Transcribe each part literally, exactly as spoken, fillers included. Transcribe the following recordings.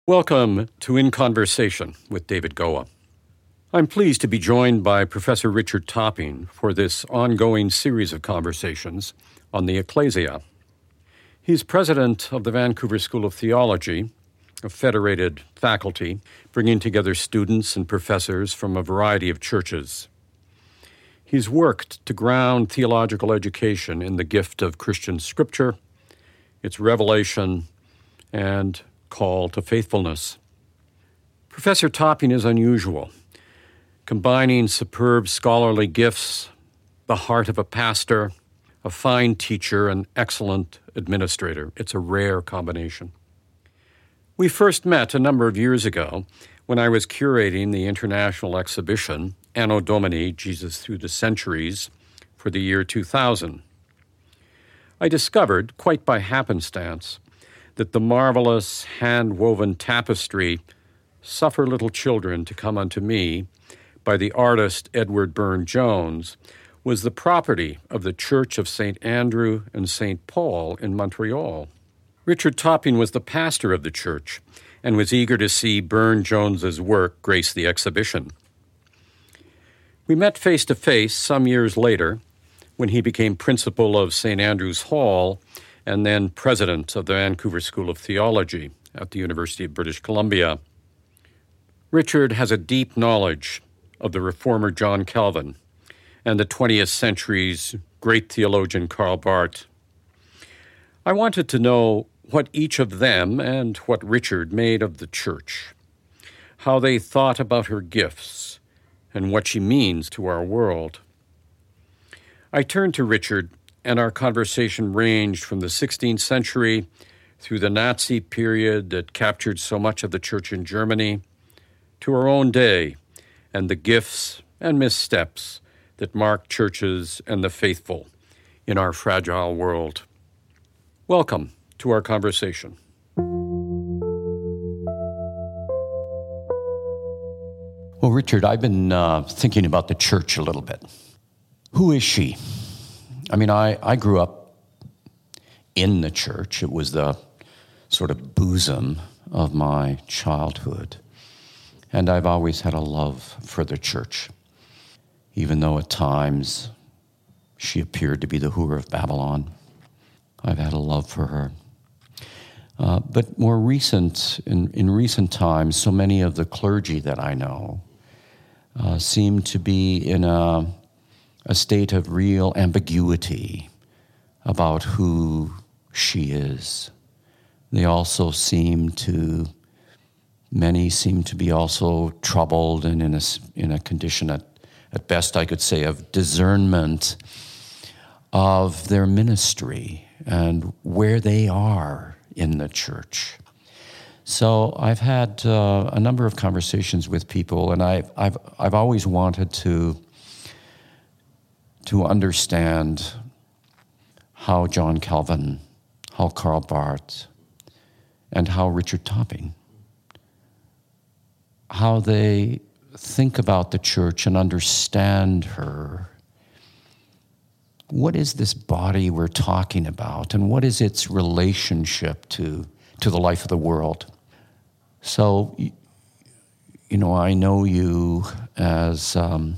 Welcome to In Conversation with David Goa. I'm pleased to be joined by Professor Richard Topping for this ongoing series of conversations on the Ecclesia. He's president of the Vancouver School of Theology, a federated faculty bringing together students and professors from a variety of churches. He's worked to ground theological education in the gift of Christian scripture, its revelation, and call to faithfulness. Professor Topping is unusual, combining superb scholarly gifts, the heart of a pastor, a fine teacher, and excellent administrator. It's a rare combination. We first met a number of years ago when I was curating the international exhibition Anno Domini, Jesus Through the Centuries, for the year two thousand. I discovered, quite by happenstance, that the marvelous hand-woven tapestry, Suffer Little Children to Come Unto Me, by the artist Edward Burne-Jones, was the property of the Church of Saint Andrew and Saint Paul in Montreal. Richard Topping was the pastor of the church and was eager to see Burne-Jones's work grace the exhibition. We met face-to-face some years later when he became principal of Saint Andrew's Hall and then president of the Vancouver School of Theology at the University of British Columbia. Richard has a deep knowledge of the reformer John Calvin and the twentieth century's great theologian Karl Barth. I wanted to know what each of them and what Richard made of the church, how they thought about her gifts, and what she means to our world. I turned to Richard, and our conversation ranged from the sixteenth century through the Nazi period that captured so much of the church in Germany, to our own day and the gifts and missteps that mark churches and the faithful in our fragile world. Welcome to our conversation. Well, Richard, I've been uh, thinking about the church a little bit. Who is she? I mean, I, I grew up in the church. It was the sort of bosom of my childhood. And I've always had a love for the church, even though at times she appeared to be the Whore of Babylon. I've had a love for her. Uh, but more recent, in, in recent times, so many of the clergy that I know uh, seem to be in a a state of real ambiguity about who she is. They also seem to, many seem to be also troubled and in a, in a condition at, at best I could say of discernment of their ministry and where they are in the church. So I've had uh, a number of conversations with people, and I've, I've, I've always wanted to to understand how John Calvin, how Karl Barth, and how Richard Topping, how they think about the church and understand her. What is this body we're talking about, and what is its relationship to, to the life of the world? So, you know, I know you as Um,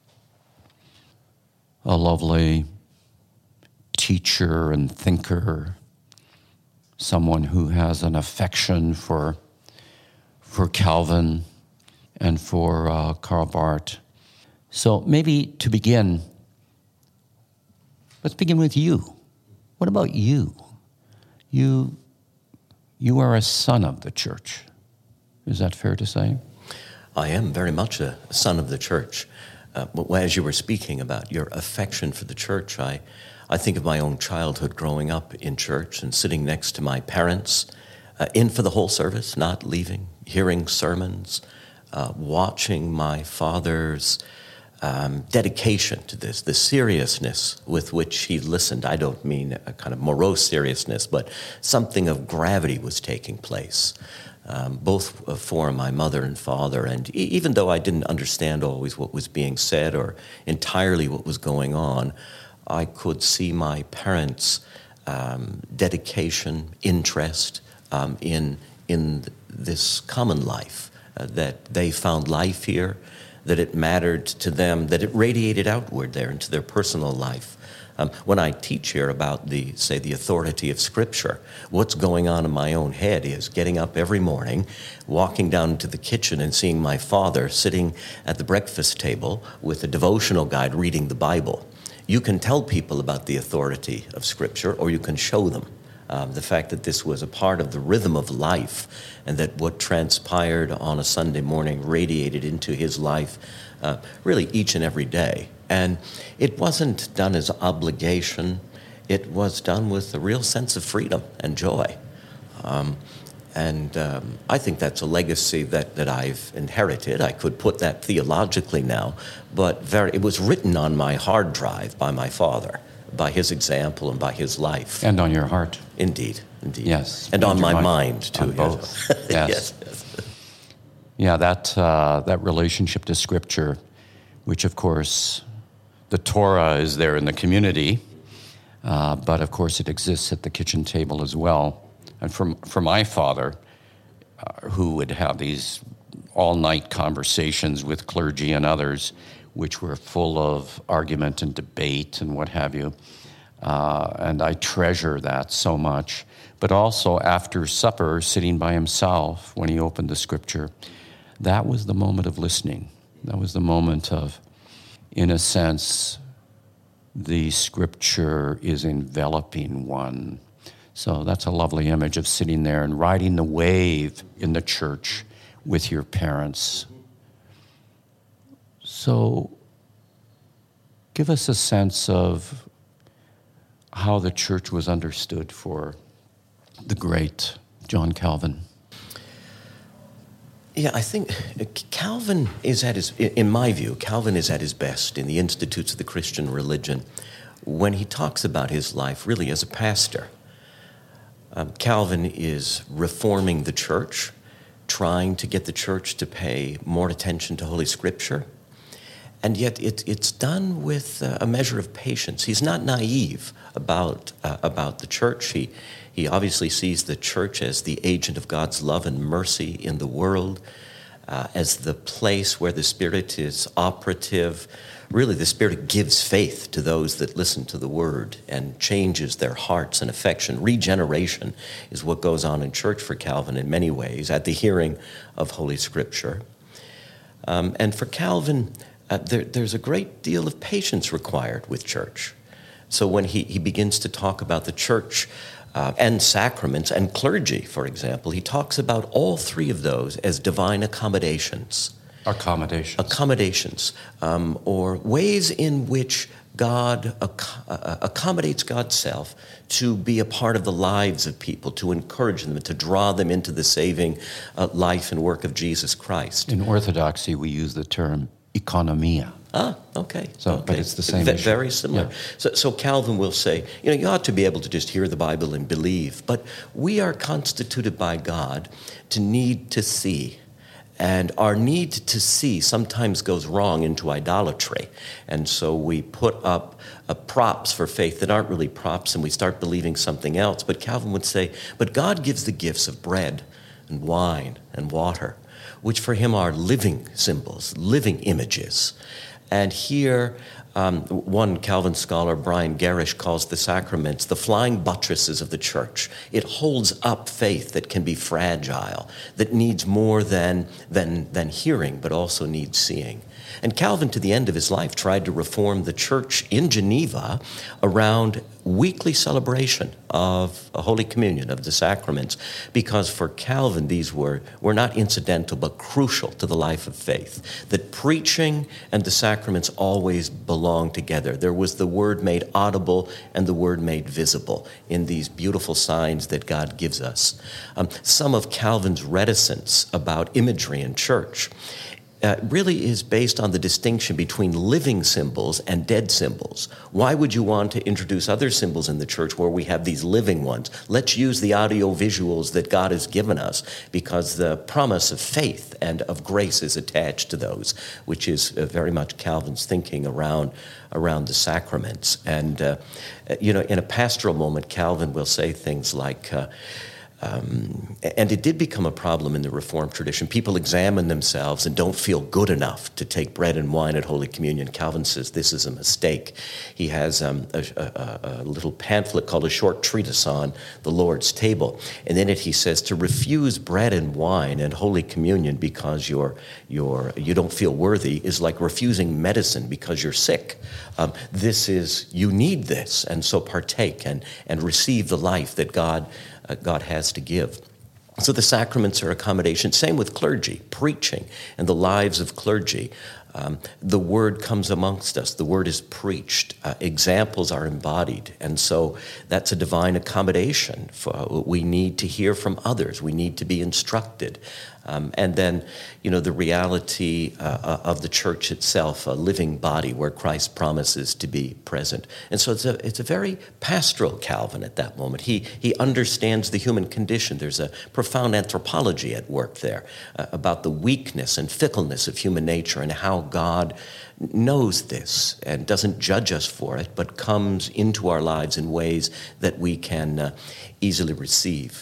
a lovely teacher and thinker, someone who has an affection for for Calvin and for uh, Karl Barth. So maybe to begin, let's begin with you. What about you? You you are a son of the church. Is that fair to say? I am very much a son of the church. Uh, as you were speaking about your affection for the church, I, I think of my own childhood growing up in church and sitting next to my parents, uh, in for the whole service, not leaving, hearing sermons, uh, watching my father's um, dedication to this, the seriousness with which he listened. I don't mean a kind of morose seriousness, but something of gravity was taking place. Um, both for my mother and father, and e- even though I didn't understand always what was being said or entirely what was going on, I could see my parents' um, dedication, interest um, in in this common life, uh, that they found life here, that it mattered to them, that it radiated outward there into their personal life. Um, when I teach here about the, say, the authority of Scripture, what's going on in my own head is getting up every morning, walking down into the kitchen and seeing my father sitting at the breakfast table with a devotional guide reading the Bible. You can tell people about the authority of Scripture, or you can show them. Um, the fact that this was a part of the rhythm of life, and that what transpired on a Sunday morning radiated into his life uh, really each and every day. And it wasn't done as obligation. It was done with a real sense of freedom and joy. Um, and um, I think that's a legacy that, that I've inherited. I could put that theologically now, but very, it was written on my hard drive by my father, by his example and by his life. And on your heart. Indeed, indeed. Yes. And on my mind, mind too. On both. Yes. Yes. yes. Yeah, that, uh, that relationship to Scripture, which, of course, the Torah is there in the community, uh, but, of course, it exists at the kitchen table as well. And for, for my father, uh, who would have these all-night conversations with clergy and others, which were full of argument and debate and what have you, uh, and I treasure that so much. But also after supper, sitting by himself when he opened the Scripture, that was the moment of listening. That was the moment of, in a sense, the Scripture is enveloping one. So that's a lovely image of sitting there and riding the wave in the church with your parents. So give us a sense of how the church was understood for the great John Calvin. Yeah, I think Calvin is at his, in my view, Calvin is at his best in the Institutes of the Christian Religion when he talks about his life really as a pastor. Um, Calvin is reforming the church, trying to get the church to pay more attention to Holy Scripture, and yet it, it's done with uh, a measure of patience. He's not naive about uh, about the church. He he obviously sees the church as the agent of God's love and mercy in the world, uh, as the place where the Spirit is operative. Really, the Spirit gives faith to those that listen to the Word and changes their hearts and affection. Regeneration is what goes on in church for Calvin in many ways at the hearing of Holy Scripture. Um, and for Calvin, uh, there, there's a great deal of patience required with church. So when he, he begins to talk about the church uh, and sacraments and clergy, for example, he talks about all three of those as divine accommodations. Accommodations. Accommodations, um, or ways in which God ac- uh, accommodates God's self to be a part of the lives of people, to encourage them, to draw them into the saving uh, life and work of Jesus Christ. In Orthodoxy, we use the term economia. Ah, okay. So, okay. but it's the same v- issue. Very similar. Yeah. So, so Calvin will say, you know, you ought to be able to just hear the Bible and believe, but we are constituted by God to need to see. And our need to see sometimes goes wrong into idolatry. And so we put up uh, props for faith that aren't really props, and we start believing something else. But Calvin would say, but God gives the gifts of bread and wine and water, which for him are living symbols, living images. And here, um, one Calvin scholar, Brian Garish, calls the sacraments the flying buttresses of the church. It holds up faith that can be fragile, that needs more than, than, than hearing, but also needs seeing. And Calvin, to the end of his life, tried to reform the church in Geneva around weekly celebration of a Holy Communion, of the sacraments, because for Calvin, these were, were not incidental, but crucial to the life of faith. That preaching and the sacraments always belong together. There was the word made audible and the word made visible in these beautiful signs that God gives us. Um, some of Calvin's reticence about imagery in church Uh, really is based on the distinction between living symbols and dead symbols. Why would you want to introduce other symbols in the church where we have these living ones? Let's use the audio visuals that God has given us, because the promise of faith and of grace is attached to those, which is uh, very much Calvin's thinking around around the sacraments. And, uh, you know, in a pastoral moment, Calvin will say things like, uh, Um, and it did become a problem in the Reformed tradition. People examine themselves and don't feel good enough to take bread and wine at Holy Communion. Calvin says this is a mistake. He has um, a, a, a little pamphlet called A Short Treatise on the Lord's Table. And in it he says to refuse bread and wine and Holy Communion because you're, you're, you don't feel worthy is like refusing medicine because you're sick. Um, this is, you need this, and so partake and, and receive the life that God Uh, God has to give. So the sacraments are accommodation. Same with clergy, preaching, and the lives of clergy. Um, the word comes amongst us. The word is preached. Uh, examples are embodied. And so that's a divine accommodation. For, uh, we need to hear from others. We need to be instructed. Um, and then, you know, the reality uh, of the church itself, a living body where Christ promises to be present. And so it's a it's a very pastoral Calvin at that moment. He he understands the human condition. There's a profound anthropology at work there uh, about the weakness and fickleness of human nature and how God knows this and doesn't judge us for it, but comes into our lives in ways that we can uh, easily receive.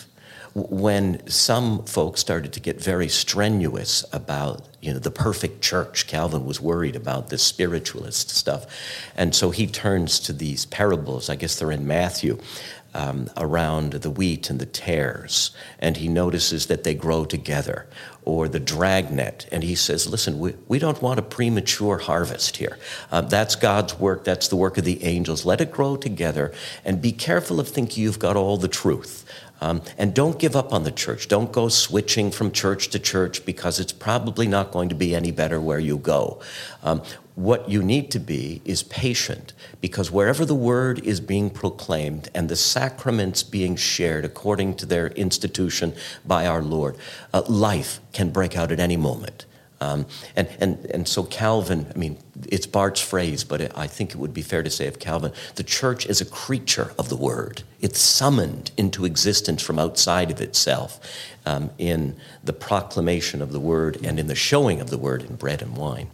When some folks started to get very strenuous about, you know, the perfect church, Calvin was worried about this spiritualist stuff. And so he turns to these parables, I guess they're in Matthew, um, around the wheat and the tares. And he notices that they grow together. Or the dragnet. And he says, listen, we, we don't want a premature harvest here. Uh, that's God's work. That's the work of the angels. Let it grow together. And be careful of thinking you've got all the truth. Um, and don't give up on the church. Don't go switching from church to church because it's probably not going to be any better where you go. Um, what you need to be is patient, because wherever the word is being proclaimed and the sacraments being shared according to their institution by our Lord, uh, life can break out at any moment. Um, and, and, and so Calvin, I mean, it's Barth's phrase, but it, I think it would be fair to say of Calvin, the church is a creature of the word. It's summoned into existence from outside of itself um, in the proclamation of the word and in the showing of the word in bread and wine.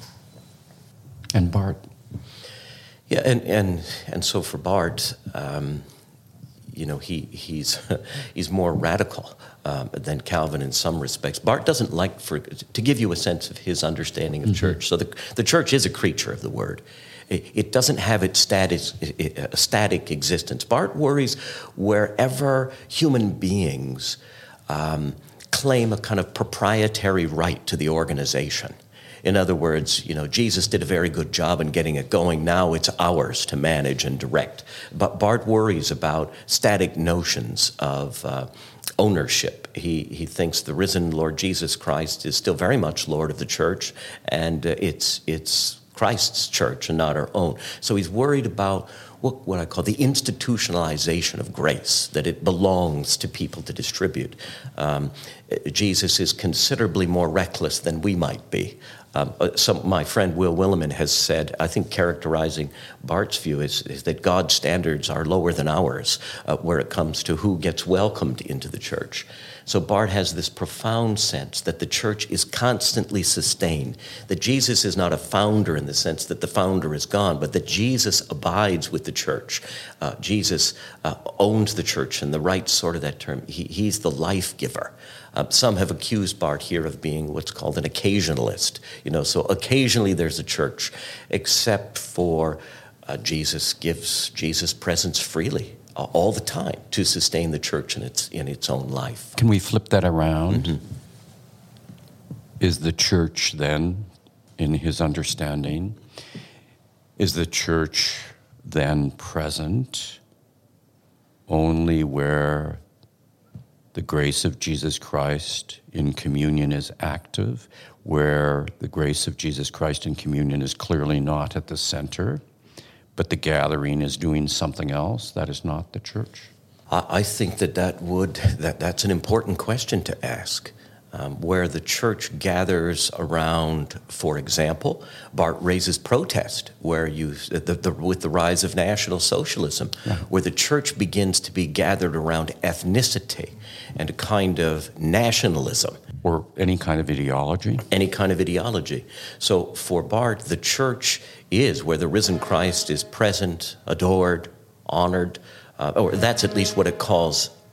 And Barth? Yeah, and, and, and so for Barth, um, you know, he he's he's more radical um, than Calvin in some respects. Barth doesn't like, for to give you a sense of his understanding of mm-hmm. church. So the the church is a creature of the word. It, it doesn't have its status, a static existence. Barth worries wherever human beings um, claim a kind of proprietary right to the organization. In other words, you know, Jesus did a very good job in getting it going. Now it's ours to manage and direct. But Barth worries about static notions of uh, ownership. He he thinks the risen Lord Jesus Christ is still very much Lord of the church, and uh, it's it's Christ's church and not our own. So he's worried about what, what I call the institutionalization of grace, that it belongs to people to distribute. Um, Jesus is considerably more reckless than we might be. Um, some, my friend Will Williman has said, I think characterizing Barth's view is, is that God's standards are lower than ours uh, where it comes to who gets welcomed into the church. So Barth has this profound sense that the church is constantly sustained, that Jesus is not a founder in the sense that the founder is gone, but that Jesus abides with the church. Uh, Jesus uh, owns the church in the right sort of that term. He, he's the life giver. Uh, some have accused Barth here of being what's called an occasionalist. You know, so occasionally there's a church, except for uh, Jesus gives Jesus' presence freely uh, all the time to sustain the church in its in its own life. Can we flip that around? Mm-hmm. Is the church then, in his understanding, is the church then present only where the grace of Jesus Christ in communion is active, where the grace of Jesus Christ in communion is clearly not at the center, but the gathering is doing something else that is not the church? I think that that would that that's an important question to ask. Um, where the church gathers around, for example, Barth raises protest, where you the, the, with the rise of National Socialism, yeah. where the church begins to be gathered around ethnicity and a kind of nationalism. Or any kind of ideology. Any kind of ideology. So for Barth, the church is where the risen Christ is present, adored, honored, uh, or that's at least what it calls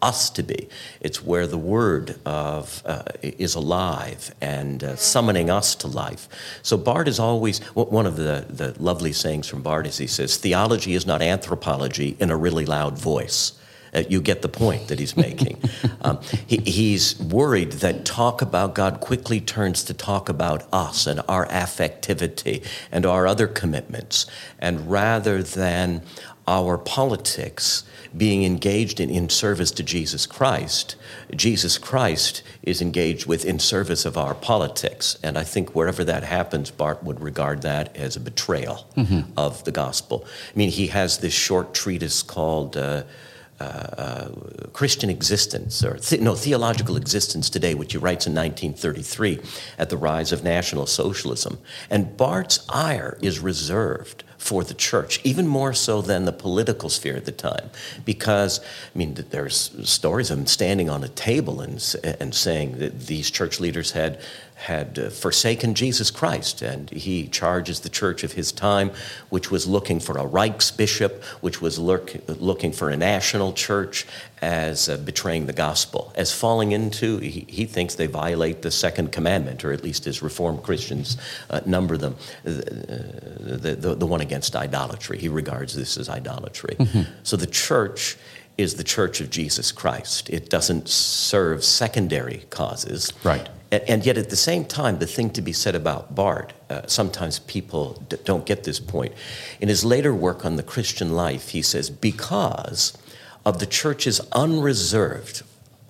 us to be. It's where the Word of uh, is alive and uh, summoning us to life. So Barth is always, one of the, the lovely sayings from Barth is he says, theology is not anthropology in a really loud voice. Uh, you get the point that he's making. um, he, he's worried that talk about God quickly turns to talk about us and our affectivity and our other commitments. And rather than our politics being engaged in, in service to Jesus Christ, Jesus Christ is engaged with in service of our politics. And I think wherever that happens, Barth would regard that as a betrayal mm-hmm. of the gospel. I mean, he has this short treatise called uh, Uh, uh, Christian Existence, or th- no, Theological Existence Today, which he writes in nineteen thirty-three at the rise of National Socialism. And Barth's ire is reserved for the church, even more so than the political sphere at the time, because, I mean, there's stories of him standing on a table and and saying that these church leaders had had uh, forsaken Jesus Christ, and he charges the church of his time, which was looking for a Reichsbishop, which was lurk, looking for a national church, as uh, betraying the gospel, as falling into, he, he thinks they violate the second commandment, or at least as Reformed Christians uh, number them, the, the, the, the one against idolatry. He regards this as idolatry. Mm-hmm. So the church is the church of Jesus Christ. It doesn't serve secondary causes. Right. And yet at the same time, the thing to be said about Barth, uh, sometimes people d- don't get this point. In his later work on the Christian life, he says, because of the church's unreserved,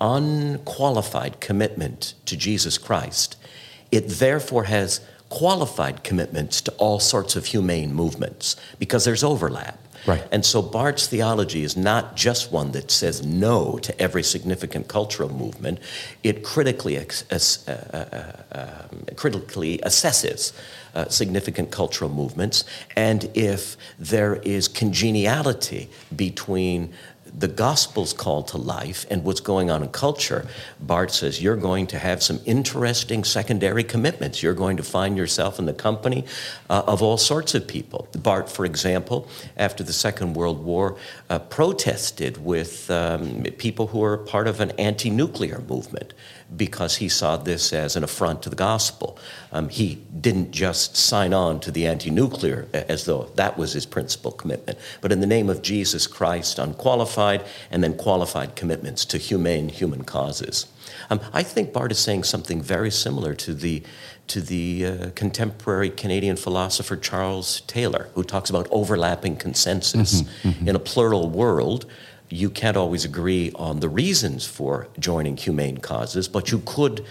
unqualified commitment to Jesus Christ, it therefore has qualified commitments to all sorts of humane movements, because there's overlap. Right. And so Barth's theology is not just one that says no to every significant cultural movement. It critically ex- uh, uh, uh, critically assesses uh, significant cultural movements, and if there is congeniality between the gospel's call to life and what's going on in culture, Barth says you're going to have some interesting secondary commitments. You're going to find yourself in the company uh, of all sorts of people. Barth, for example, after the Second World War, uh, protested with um, people who were part of an anti-nuclear movement, because he saw this as an affront to the gospel. Um, he didn't just sign on to the anti-nuclear as though that was his principal commitment, but in the name of Jesus Christ, unqualified and then qualified commitments to humane human causes. Um, I think Barth is saying something very similar to the to the uh, contemporary Canadian philosopher Charles Taylor, who talks about overlapping consensus. Mm-hmm, mm-hmm. In a plural world, you can't always agree on the reasons for joining humane causes, but you could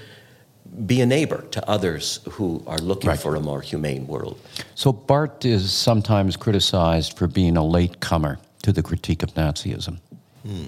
be a neighbor to others who are looking right. for a more humane world. So Barth is sometimes criticized for being a latecomer to the critique of Nazism. Hmm.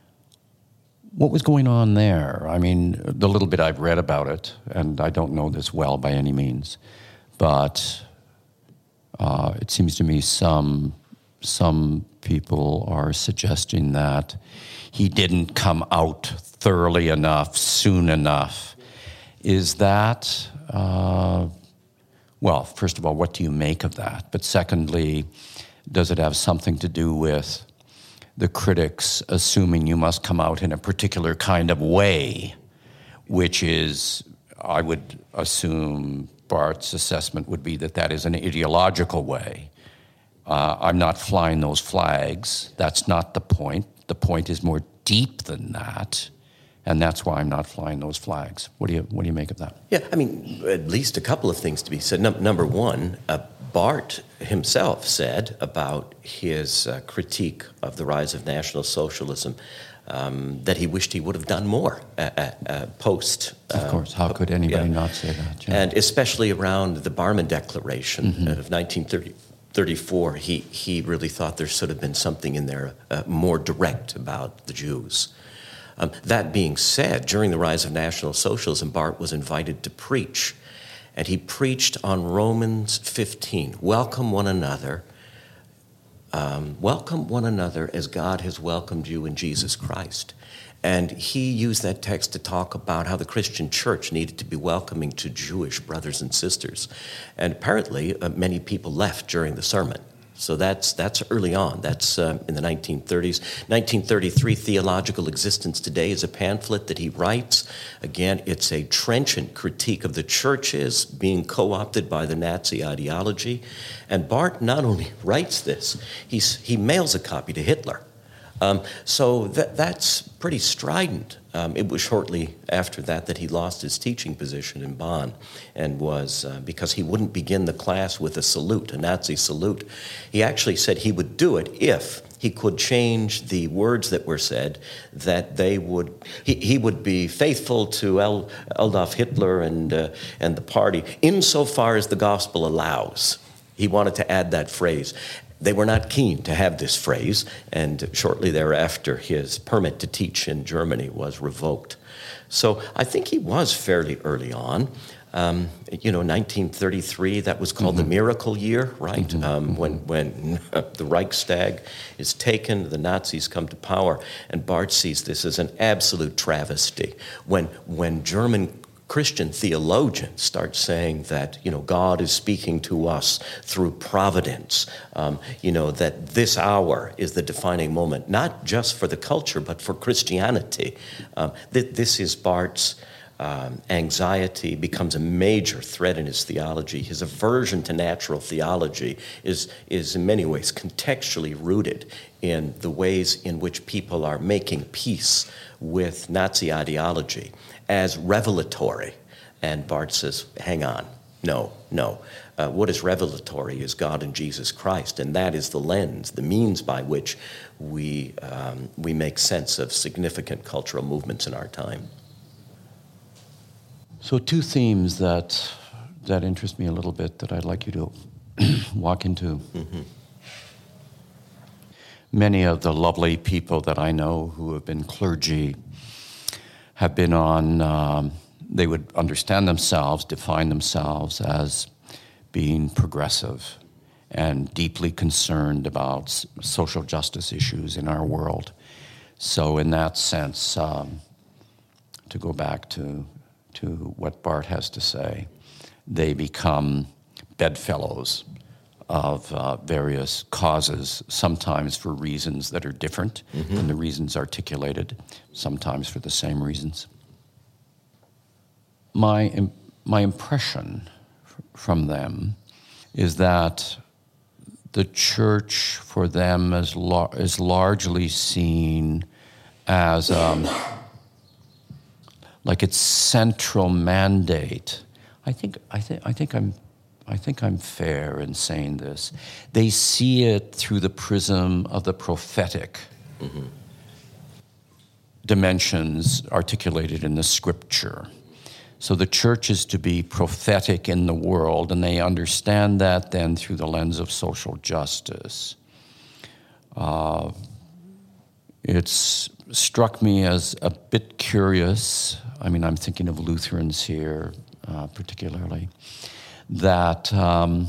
What was going on there? I mean, the little bit I've read about it, and I don't know this well by any means, but uh, it seems to me some some people are suggesting that he didn't come out thoroughly enough, soon enough. Is that, uh, well, first of all, what do you make of that? But secondly, does it have something to do with the critics assuming you must come out in a particular kind of way, which is, I would assume Barth's assessment would be that that is an ideological way. Uh, I'm not flying those flags. That's not the point. The point is more deep than that, and that's why I'm not flying those flags. What do you what do you make of that? Yeah, I mean, at least a couple of things to be said. No, number one, uh, Barth himself said about his uh, critique of the rise of National Socialism um, that he wished he would have done more uh, uh, post. Uh, of course, how could anybody yeah. not say that? Yeah. And especially around the Barmen Declaration mm-hmm. of nineteen thirty-four, he, he really thought there should have been something in there uh, more direct about the Jews. Um, that being said, during the rise of National Socialism, Barth was invited to preach, and he preached on Romans fifteen. Welcome one another. Um, welcome one another as God has welcomed you in Jesus Christ. And he used that text to talk about how the Christian church needed to be welcoming to Jewish brothers and sisters. And apparently, uh, many people left during the sermon. So that's that's early on. That's uh, in the nineteen thirties. nineteen thirty-three, Theological Existence Today is a pamphlet that he writes. Again, it's a trenchant critique of the churches being co-opted by the Nazi ideology. And Barth not only writes this, he's, he mails a copy to Hitler. Um, so that, that's pretty strident. Um, it was shortly after that that he lost his teaching position in Bonn, and was, uh, because he wouldn't begin the class with a salute, a Nazi salute. He actually said he would do it if he could change the words that were said, that they would, he, he would be faithful to El, Adolf Hitler and, uh, and the party, insofar as the gospel allows. He wanted to add that phrase. They were not keen to have this phrase, and shortly thereafter, his permit to teach in Germany was revoked. So I think he was fairly early on. Um, you know, nineteen thirty-three, that was called mm-hmm. the Miracle Year, right? Mm-hmm. Um, when when the Reichstag is taken, the Nazis come to power, and Barth sees this as an absolute travesty. When when German Christian theologians start saying that, you know, God is speaking to us through providence, um, you know, that this hour is the defining moment, not just for the culture, but for Christianity. Um, th- this is Barth's um, anxiety, becomes a major thread in his theology. His aversion to natural theology is, is in many ways contextually rooted in the ways in which people are making peace with Nazi ideology as revelatory. And Barth says, hang on, no, no. Uh, what is revelatory is God and Jesus Christ, and that is the lens, the means by which we, um, we make sense of significant cultural movements in our time. So two themes that, that interest me a little bit that I'd like you to walk into. Mm-hmm. Many of the lovely people that I know who have been clergy have been on, um, they would understand themselves, define themselves as being progressive and deeply concerned about s- social justice issues in our world. So in that sense, um, to go back to, to what Barth has to say, they become bedfellows of uh, various causes, sometimes for reasons that are different mm-hmm. than the reasons articulated, sometimes for the same reasons. My, im- my impression f- from them is that the church for them is, lar- is largely seen as um, like its central mandate. I think, I think, I think I'm I think I'm fair in saying this. They see it through the prism of the prophetic mm-hmm. dimensions articulated in the scripture. So the church is to be prophetic in the world, and they understand that then through the lens of social justice. Uh, it's struck me as a bit curious. I mean, I'm thinking of Lutherans here uh, particularly. That, um,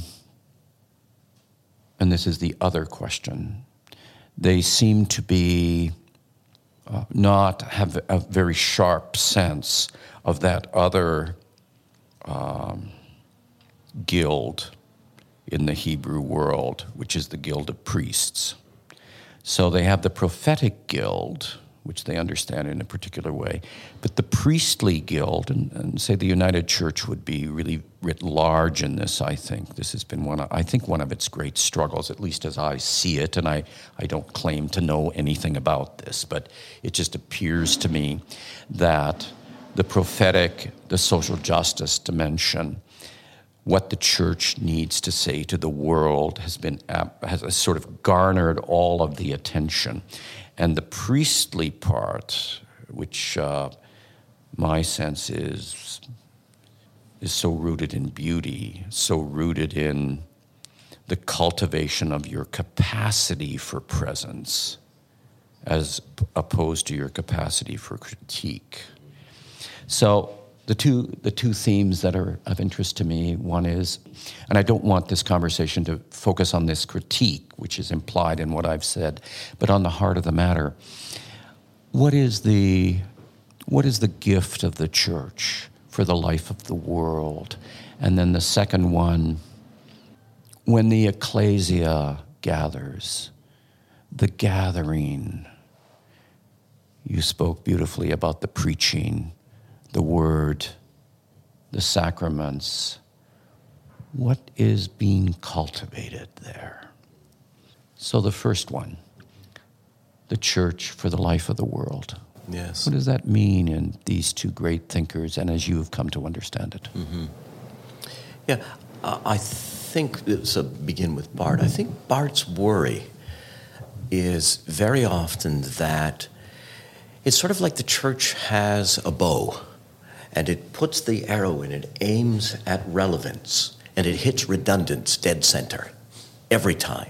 and this is the other question, they seem to be uh, not have a very sharp sense of that other um, guild in the Hebrew world, which is the guild of priests. So they have the prophetic guild, which they understand in a particular way. But the priestly guild, and, and say the United Church would be really writ large in this, I think. This has been one of, I think one of its great struggles, at least as I see it, and I, I don't claim to know anything about this, but it just appears to me that the prophetic, the social justice dimension, what the church needs to say to the world has been, has sort of garnered all of the attention. And the priestly part, which uh, my sense is, is so rooted in beauty, so rooted in the cultivation of your capacity for presence, as opposed to your capacity for critique. So the two the two themes that are of interest to me, one is, and I don't want this conversation to focus on this critique, which is implied in what I've said, but on the heart of the matter. What is the what is the gift of the church for the life of the world? And then the second one, when the ecclesia gathers, the gathering. You spoke beautifully about the preaching, the word, the sacraments. What is being cultivated there? So the first one, the church for the life of the world. Yes. What does that mean in these two great thinkers and as you have come to understand it? Mm-hmm. Yeah, uh, I think, so begin with Barth. I think Barth's worry is very often that it's sort of like the church has a bow, and it puts the arrow in, it aims at relevance, and it hits redundance dead center every time.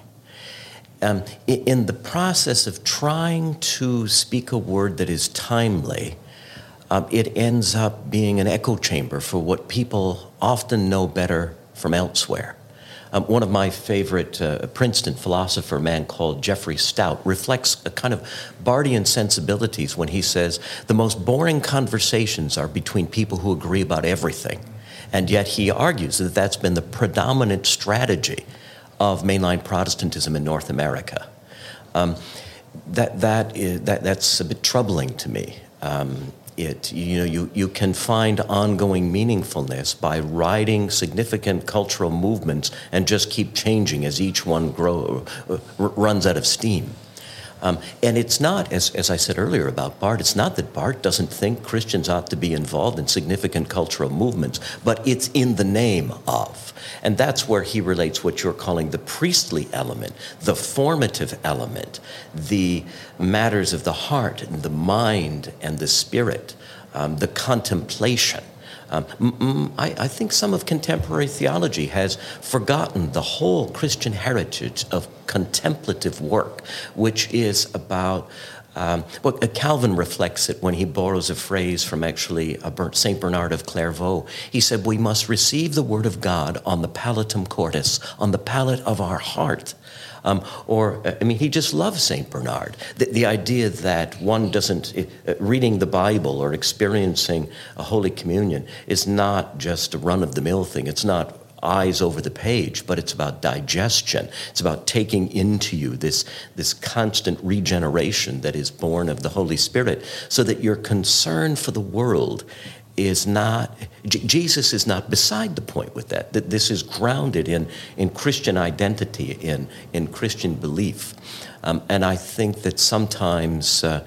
Um, in the process of trying to speak a word that is timely, um, it ends up being an echo chamber for what people often know better from elsewhere. Um, one of my favorite uh, Princeton philosopher, a man called Jeffrey Stout, reflects a kind of Barthian sensibilities when he says, the most boring conversations are between people who agree about everything. And yet he argues that that's been the predominant strategy of mainline Protestantism in North America. Um, that, that is, that, that's a bit troubling to me. Um, It, you know, you, you can find ongoing meaningfulness by riding significant cultural movements and just keep changing as each one grow, uh, runs out of steam. Um, and it's not, as, as I said earlier about Barth, it's not that Barth doesn't think Christians ought to be involved in significant cultural movements, but it's in the name of. And that's where he relates what you're calling the priestly element, the formative element, the matters of the heart and the mind and the spirit, um, the contemplation. Um, I, I think some of contemporary theology has forgotten the whole Christian heritage of contemplative work, which is about, um, well, Calvin reflects it when he borrows a phrase from actually Saint Bernard of Clairvaux. He said, we must receive the word of God on the palatum cordis, on the palate of our heart. Um, or, I mean, he just loves Saint Bernard. The, the idea that one doesn't, uh, reading the Bible or experiencing a Holy Communion is not just a run-of-the-mill thing. It's not eyes over the page, but it's about digestion. It's about taking into you this, this constant regeneration that is born of the Holy Spirit, so that your concern for the world is not, J- Jesus is not beside the point with that, that this is grounded in, in Christian identity, in, in Christian belief. Um, and I think that sometimes uh,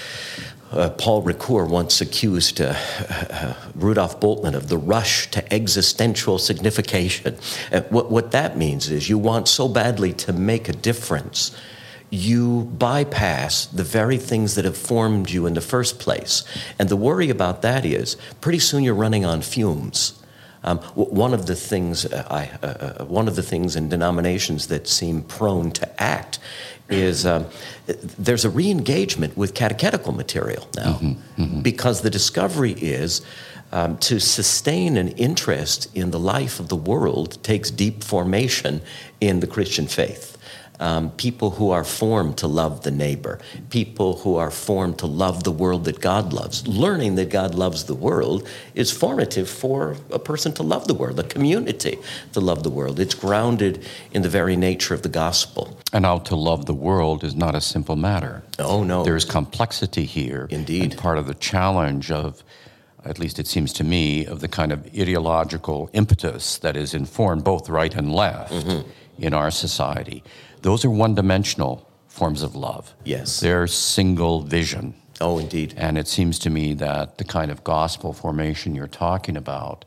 uh, Paul Ricoeur once accused uh, uh, Rudolf Bultmann of the rush to existential signification. Uh, what, what that means is you want so badly to make a difference, you bypass the very things that have formed you in the first place. And the worry about that is, pretty soon you're running on fumes. Um, one of the things, uh, I, uh, one of the things in denominations that seem prone to act is um, there's a re-engagement with catechetical material now, mm-hmm, mm-hmm. because the discovery is um, to sustain an interest in the life of the world takes deep formation in the Christian faith. Um, people who are formed to love the neighbor, people who are formed to love the world that God loves. Learning that God loves the world is formative for a person to love the world, a community to love the world. It's grounded in the very nature of the gospel. And how to love the world is not a simple matter. Oh, no. There's complexity here. Indeed. And part of the challenge of, at least it seems to me, of the kind of ideological impetus that is informed both right and left mm-hmm. in our society. Those are one-dimensional forms of love. Yes. They're single vision. Oh, indeed. And it seems to me that the kind of gospel formation you're talking about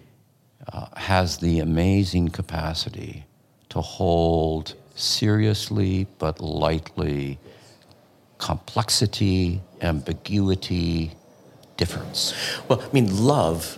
uh, has the amazing capacity to hold seriously but lightly complexity, ambiguity, difference. Well, I mean, love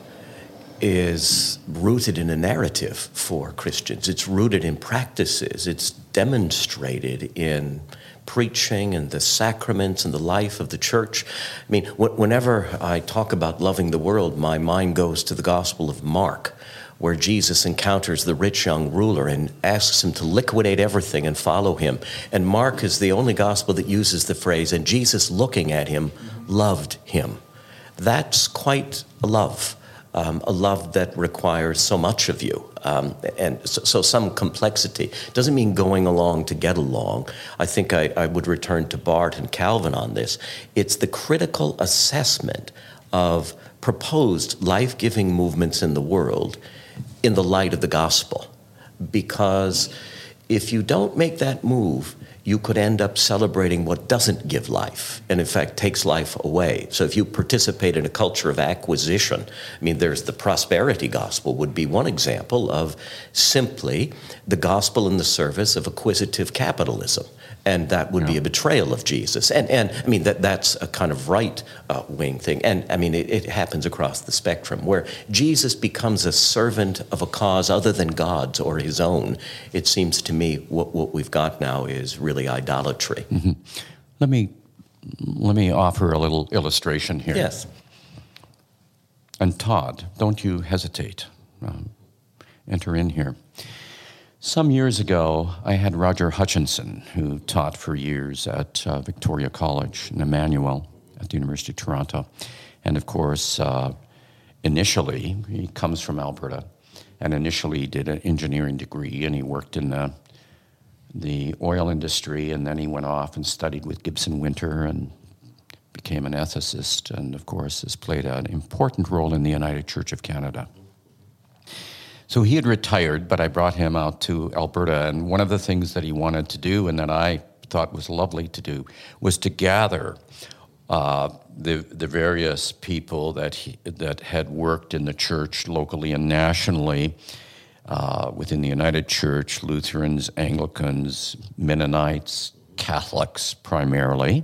is rooted in a narrative for Christians. It's rooted in practices. It's demonstrated in preaching and the sacraments and the life of the church. I mean, wh- whenever I talk about loving the world, my mind goes to the Gospel of Mark, where Jesus encounters the rich young ruler and asks him to liquidate everything and follow him. And Mark is the only gospel that uses the phrase, and Jesus, looking at him, loved him. That's quite a love. um, a love that requires so much of you. Um, and so, so some complexity. Doesn't mean going along to get along. I think I, I would return to Barth and Calvin on this. It's the critical assessment of proposed life-giving movements in the world in the light of the gospel. Because if you don't make that move, you could end up celebrating what doesn't give life, and in fact takes life away. So if you participate in a culture of acquisition, I mean, there's the prosperity gospel would be one example of simply the gospel in the service of acquisitive capitalism. And that would yeah. be a betrayal of Jesus. And, and I mean, that that's a kind of right-wing uh, thing. And, I mean, it, it happens across the spectrum, where Jesus becomes a servant of a cause other than God's or his own. It seems to me what, what we've got now is really idolatry. Mm-hmm. Let me, let me offer a little illustration here. Yes. And Todd, don't you hesitate. Um, enter in here. Some years ago, I had Roger Hutchinson, who taught for years at uh, Victoria College in Emmanuel at the University of Toronto. And of course, uh, initially, he comes from Alberta, and initially he did an engineering degree, and he worked in the, the oil industry, and then he went off and studied with Gibson Winter and became an ethicist, and of course has played an important role in the United Church of Canada. So he had retired, but I brought him out to Alberta, and one of the things that he wanted to do, and that I thought was lovely to do, was to gather uh, the the various people that he, that had worked in the church locally and nationally, uh, within the United Church, Lutherans, Anglicans, Mennonites, Catholics primarily,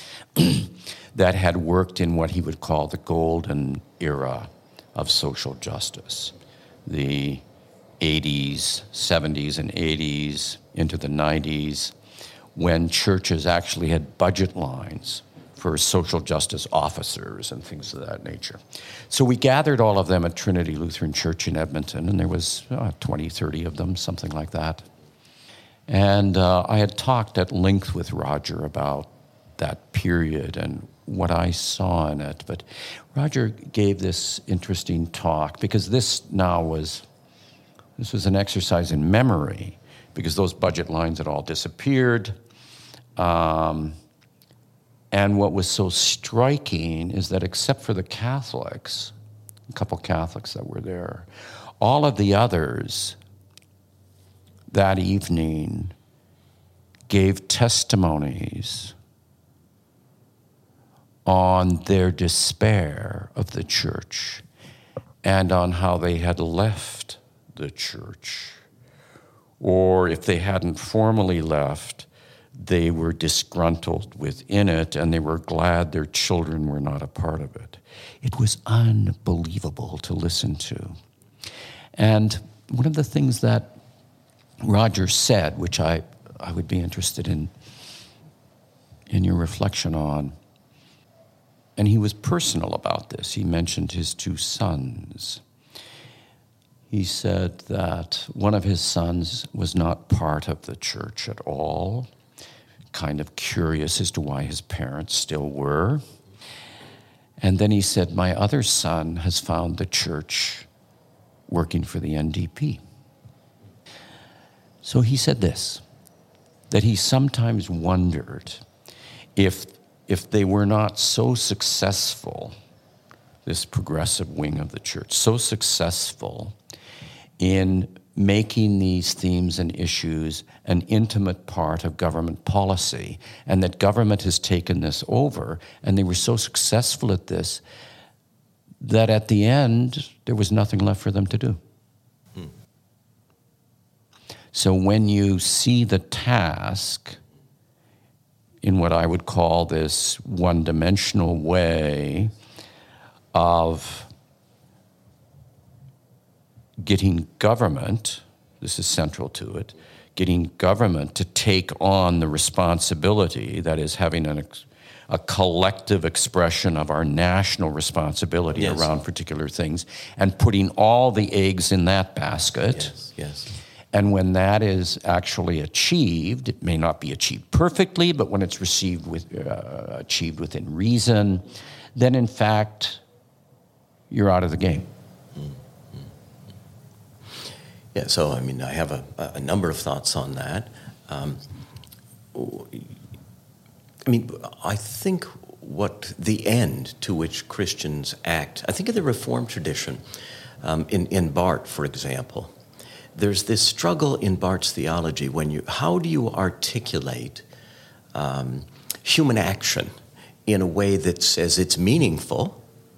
that had worked in what he would call the golden era of social justice. The eighties, seventies, and eighties, into the nineties, when churches actually had budget lines for social justice officers and things of that nature. So we gathered all of them at Trinity Lutheran Church in Edmonton, and there was uh, twenty, thirty of them, something like that. And uh, I had talked at length with Roger about that period and what I saw in it. But Roger gave this interesting talk, because this now was, this was an exercise in memory, because those budget lines had all disappeared. Um, and what was so striking is that except for the Catholics, a couple Catholics that were there, all of the others that evening gave testimonies on their despair of the church and on how they had left the church. Or if they hadn't formally left, they were disgruntled within it, and they were glad their children were not a part of it. It was unbelievable to listen to. And one of the things that Roger said, which I, I would be interested in, in your reflection on, and he was personal about this. He mentioned his two sons. He said that one of his sons was not part of the church at all, kind of curious as to why his parents still were. And then he said, my other son has found the church working for the N D P. So he said this, that he sometimes wondered if if they were not so successful, this progressive wing of the church, so successful in making these themes and issues an intimate part of government policy, and that government has taken this over, and they were so successful at this that at the end, there was nothing left for them to do. Hmm. So when you see the task in what I would call this one-dimensional way of getting government, this is central to it, getting government to take on the responsibility, that is having an, a collective expression of our national responsibility yes. around particular things, and putting all the eggs in that basket. Yes, yes. And when that is actually achieved, it may not be achieved perfectly, but when it's received with, uh, achieved within reason, then in fact, you're out of the game. Yeah, so I mean, I have a, a number of thoughts on that. Um, I mean, I think what the end to which Christians act, I think of the Reformed tradition, um, in, in Barth, for example, there's this struggle in Barth's theology when you, how do you articulate um, human action in a way that says it's meaningful,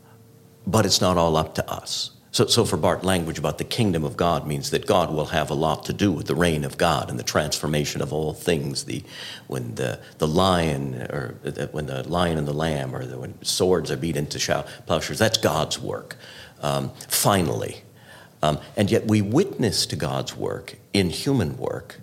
but it's not all up to us. So, so for Barth, language about the kingdom of God means that God will have a lot to do with the reign of God and the transformation of all things. The when the the lion or the, when the lion and the lamb, or the, when swords are beat into plowshares, that's God's work. Um, finally, um, and yet we witness to God's work in human work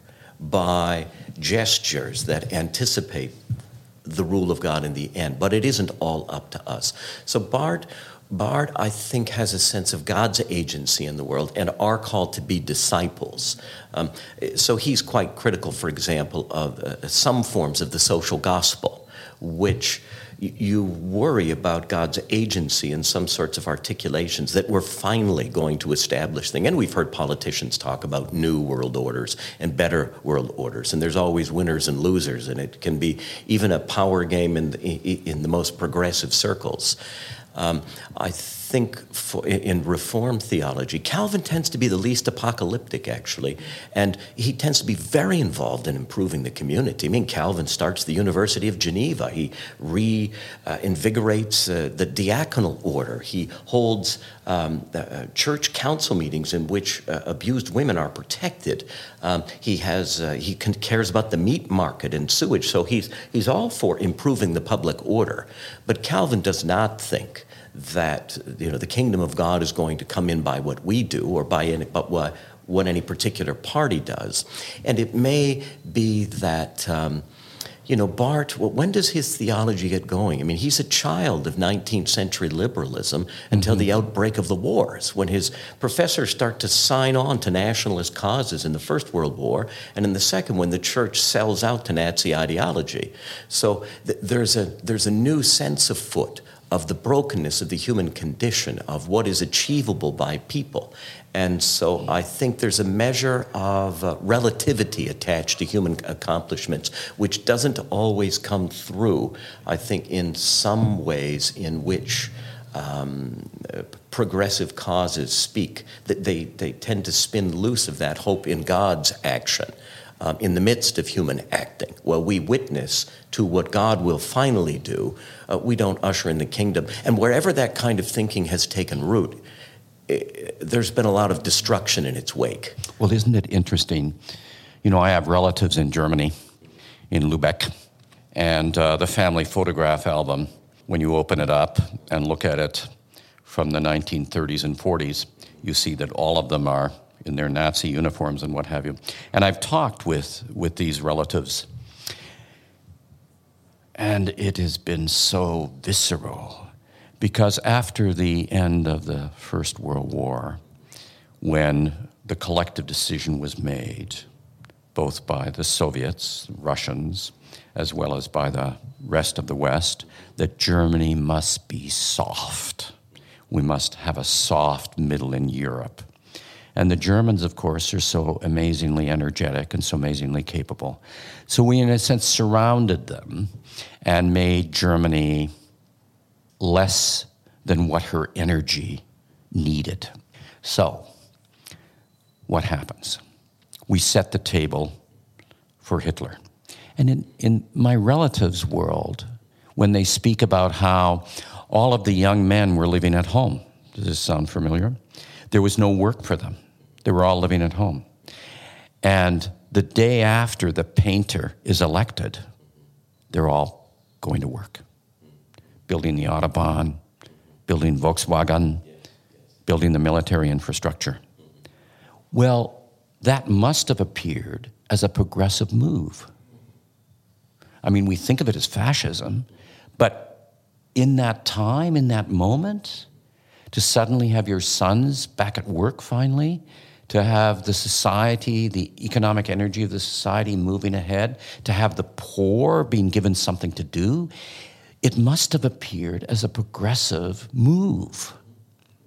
by gestures that anticipate the rule of God in the end. But it isn't all up to us. So Barth. Barth, I think, has a sense of God's agency in the world and our call to be disciples. Um, so he's quite critical, for example, of uh, some forms of the social gospel, which y- you worry about God's agency in some sorts of articulations that we're finally going to establish things. And we've heard politicians talk about new world orders and better world orders, and there's always winners and losers, and it can be even a power game in the, in the most progressive circles. Um, I think for, in Reformed theology, Calvin tends to be the least apocalyptic, actually, and he tends to be very involved in improving the community. I mean, Calvin starts the University of Geneva. He reinvigorates uh, uh, the diaconal order. He holds um, uh, church council meetings in which uh, abused women are protected. Um, he has uh, he cares about the meat market and sewage, so he's he's all for improving the public order. But Calvin does not think that, you know, the kingdom of God is going to come in by what we do or by any, but what, what any particular party does. And it may be that, um, you know, Barth, well, when does his theology get going? I mean, he's a child of nineteenth century liberalism until mm-hmm. the outbreak of the wars, when his professors start to sign on to nationalist causes in the First World War, and in the second, when the church sells out to Nazi ideology. So th- there's a there's a new sense afoot of the brokenness of the human condition, of what is achievable by people. And so I think there's a measure of uh, relativity attached to human accomplishments, which doesn't always come through, I think, in some ways in which um, uh, progressive causes speak. That they, they tend to spin loose of that hope in God's action. Um, in the midst of human acting, while we witness to what God will finally do, uh, we don't usher in the kingdom. And wherever that kind of thinking has taken root, it, there's been a lot of destruction in its wake. Well, isn't it interesting? You know, I have relatives in Germany, in Lübeck, and uh, the family photograph album, when you open it up and look at it from the nineteen thirties and forties, you see that all of them are in their Nazi uniforms and what have you. And I've talked with, with these relatives, and it has been so visceral, because after the end of the First World War, when the collective decision was made, both by the Soviets, Russians, as well as by the rest of the West, that Germany must be soft. We must have a soft middle in Europe. And the Germans, of course, are so amazingly energetic and so amazingly capable. So we, in a sense, surrounded them and made Germany less than what her energy needed. So what happens? We set the table for Hitler. And in, in my relatives' world, when they speak about how all of the young men were living at home, does this sound familiar? There was no work for them. They were all living at home. And the day after the painter is elected, they're all going to work. Building the Autobahn, building Volkswagen, building the military infrastructure. Well, that must have appeared as a progressive move. I mean, we think of it as fascism, but in that time, in that moment, to suddenly have your sons back at work finally, to have the society, the economic energy of the society moving ahead, to have the poor being given something to do, it must have appeared as a progressive move.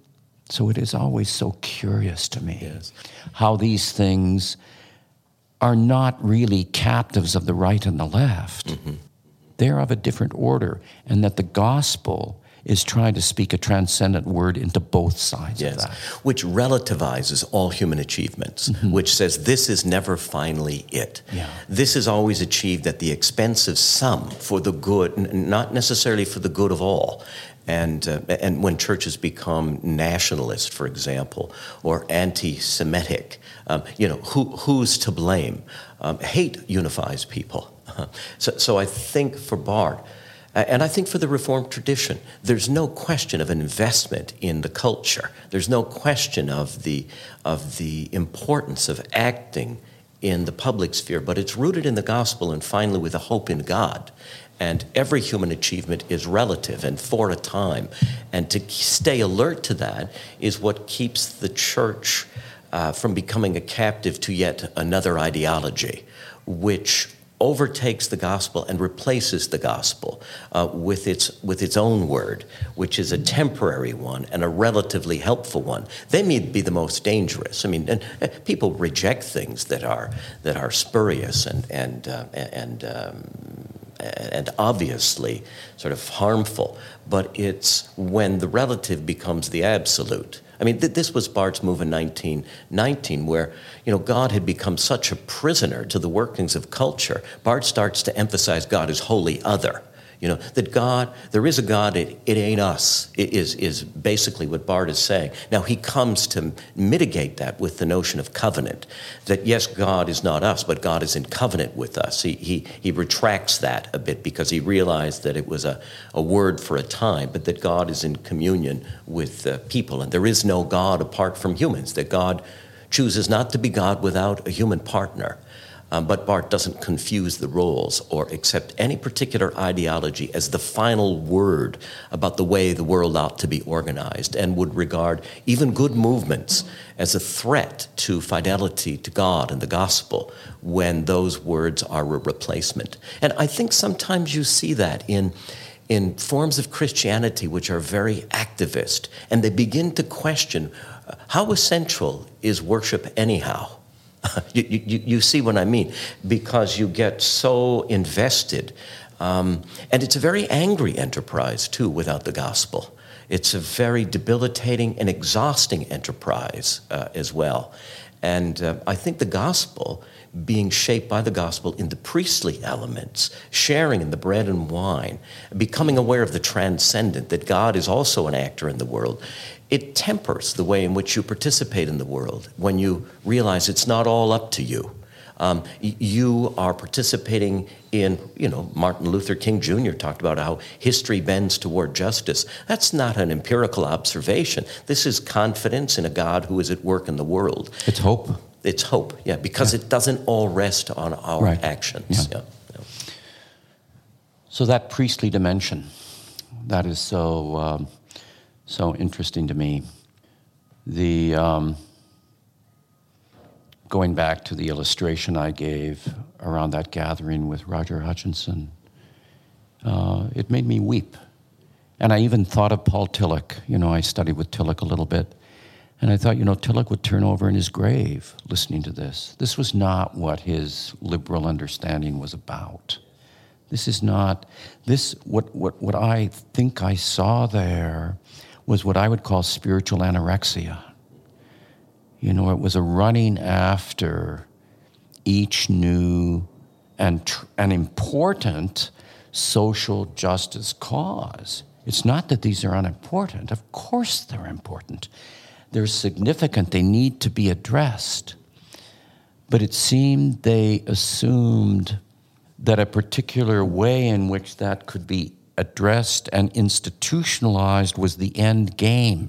So it is always so curious to me Yes. how these things are not really captives of the right and the left. Mm-hmm. They're of a different order, and that the gospel is trying to speak a transcendent word into both sides yes. of that. Which relativizes all human achievements, mm-hmm. which says this is never finally it. Yeah. This is always achieved at the expense of some for the good, n- not necessarily for the good of all. And uh, and when churches become nationalist, for example, or anti-Semitic, um, you know, who who's to blame? Um, hate unifies people. So, so I think for Barth, and I think for the Reformed tradition, there's no question of an investment in the culture. There's no question of the of the importance of acting in the public sphere, but it's rooted in the gospel and finally with a hope in God. And every human achievement is relative and for a time. And to stay alert to that is what keeps the church uh, from becoming a captive to yet another ideology, which overtakes the gospel and replaces the gospel uh, with its with its own word, which is a temporary one and a relatively helpful one. They may be the most dangerous. I mean, and, uh, people reject things that are that are spurious and and uh, and um, and obviously sort of harmful. But it's when the relative becomes the absolute. I mean, th- this was Barth's move in nineteen nineteen, where, you know, God had become such a prisoner to the workings of culture. Barth starts to emphasize God as wholly other. You know, that God, there is a God, it, it ain't us, it is, is basically what Barth is saying. Now, he comes to mitigate that with the notion of covenant, that yes, God is not us, but God is in covenant with us. He he, he retracts that a bit because he realized that it was a, a word for a time, but that God is in communion with uh, people, and there is no God apart from humans, that God chooses not to be God without a human partner. Um, but Barth doesn't confuse the roles or accept any particular ideology as the final word about the way the world ought to be organized, and would regard even good movements as a threat to fidelity to God and the gospel when those words are a replacement. And I think sometimes you see that in in forms of Christianity which are very activist, and they begin to question uh, how essential is worship anyhow? You, you, you see what I mean, because you get so invested. Um, and it's a very angry enterprise, too, without the gospel. It's a very debilitating and exhausting enterprise uh, as well. And uh, I think the gospel, being shaped by the gospel in the priestly elements, sharing in the bread and wine, becoming aware of the transcendent, that God is also an actor in the world, it tempers the way in which you participate in the world when you realize it's not all up to you. Um, you are participating in, you know, Martin Luther King Junior talked about how history bends toward justice. That's not an empirical observation. This is confidence in a God who is at work in the world. It's hope. It's hope, yeah, because yeah. it doesn't all rest on our right. actions. Yeah. Yeah. Yeah. So that priestly dimension, that is so... Um, So interesting to me. The um, going back to the illustration I gave around that gathering with Roger Hutchinson, uh, it made me weep. And I even thought of Paul Tillich. You know, I studied with Tillich a little bit. And I thought, you know, Tillich would turn over in his grave listening to this. This was not what his liberal understanding was about. This is not, this, what, what, what I think I saw there was what I would call spiritual anorexia. You know, it was a running after each new and, tr- and important social justice cause. It's not that these are unimportant. Of course they're important. They're significant. They need to be addressed. But it seemed they assumed that a particular way in which that could be addressed and institutionalized was the end game.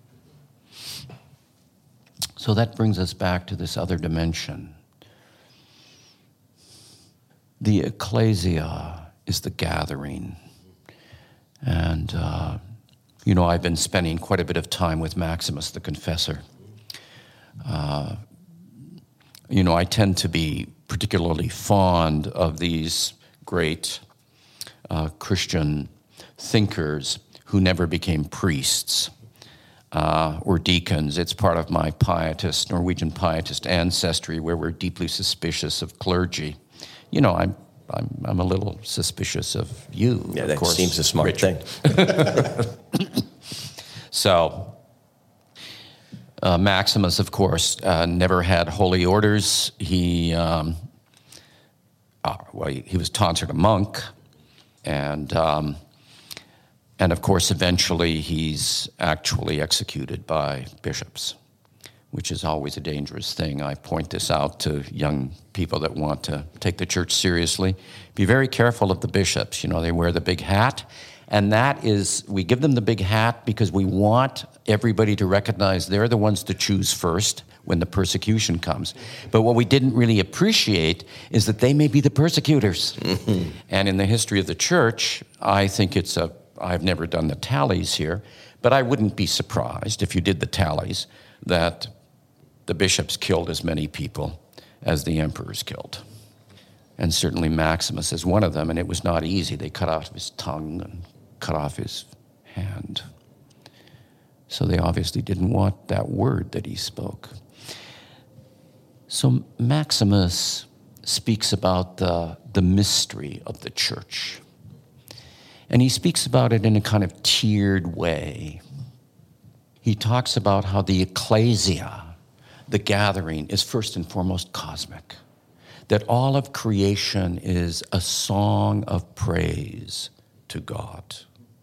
So that brings us back to this other dimension. The ecclesia is the gathering. And, uh, you know, I've been spending quite a bit of time with Maximus the Confessor. Uh, you know, I tend to be particularly fond of these great Uh, Christian thinkers who never became priests. uh, or deacons. It's part of my pietist, Norwegian pietist ancestry, where we're deeply suspicious of clergy. You know, I'm I'm, I'm a little suspicious of you. Yeah, of that course, seems a smart Richard. thing. So, uh, Maximus, of course, uh, never had holy orders. He, um, uh, well, he, he was tonsured a monk, and um, and of course, eventually, he's actually executed by bishops, which is always a dangerous thing. I point this out to young people that want to take the church seriously. Be very careful of the bishops. You know, they wear the big hat, and that is, we give them the big hat because we want everybody to recognize they're the ones to choose first when the persecution comes. But what we didn't really appreciate is that they may be the persecutors. Mm-hmm. And in the history of the church, I think it's a, I've never done the tallies here, but I wouldn't be surprised if you did the tallies that the bishops killed as many people as the emperors killed. And certainly Maximus is one of them, and it was not easy. They cut off his tongue and cut off his hand. So they obviously didn't want that word that he spoke. So Maximus speaks about the, the mystery of the church. And he speaks about it in a kind of tiered way. He talks about how the ecclesia, the gathering, is first and foremost cosmic. That all of creation is a song of praise to God.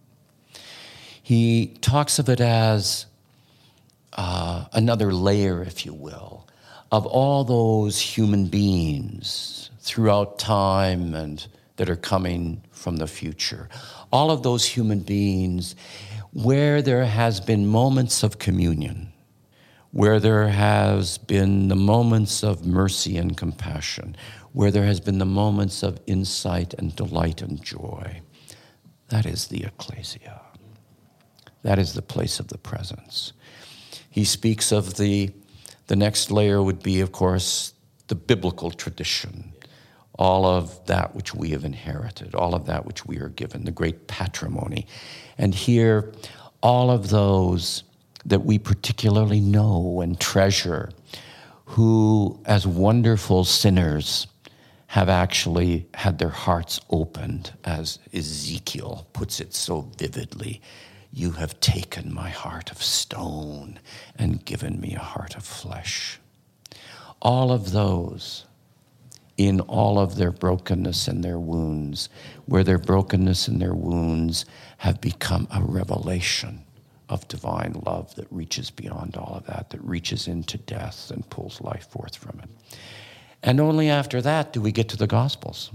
He talks of it as uh, another layer, if you will, of all those human beings throughout time and that are coming from the future. All of those human beings where there has been moments of communion, where there has been the moments of mercy and compassion, where there has been the moments of insight and delight and joy. That is the ecclesia. That is the place of the presence. He speaks of the, the next layer would be, of course, the biblical tradition, all of that which we have inherited, all of that which we are given, the great patrimony. And here, all of those that we particularly know and treasure, who, as wonderful sinners, have actually had their hearts opened, as Ezekiel puts it so vividly. You have taken my heart of stone and given me a heart of flesh. All of those, in all of their brokenness and their wounds, where their brokenness and their wounds have become a revelation of divine love that reaches beyond all of that, that reaches into death and pulls life forth from it. And only after that do we get to the Gospels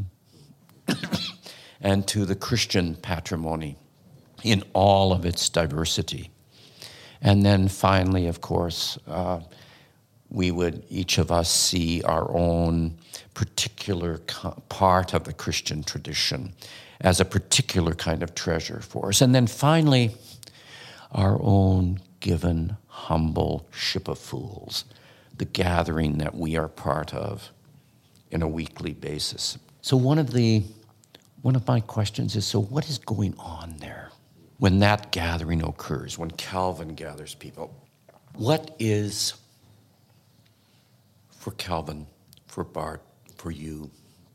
and to the Christian patrimony in all of its diversity. And then finally, of course, uh, we would, each of us, see our own particular co- part of the Christian tradition as a particular kind of treasure for us. And then finally, our own given, humble ship of fools, the gathering that we are part of in a weekly basis. So one of the, one of my questions is, so what is going on there when that gathering occurs, when Calvin gathers people? What is, for Calvin, for Bart, for you,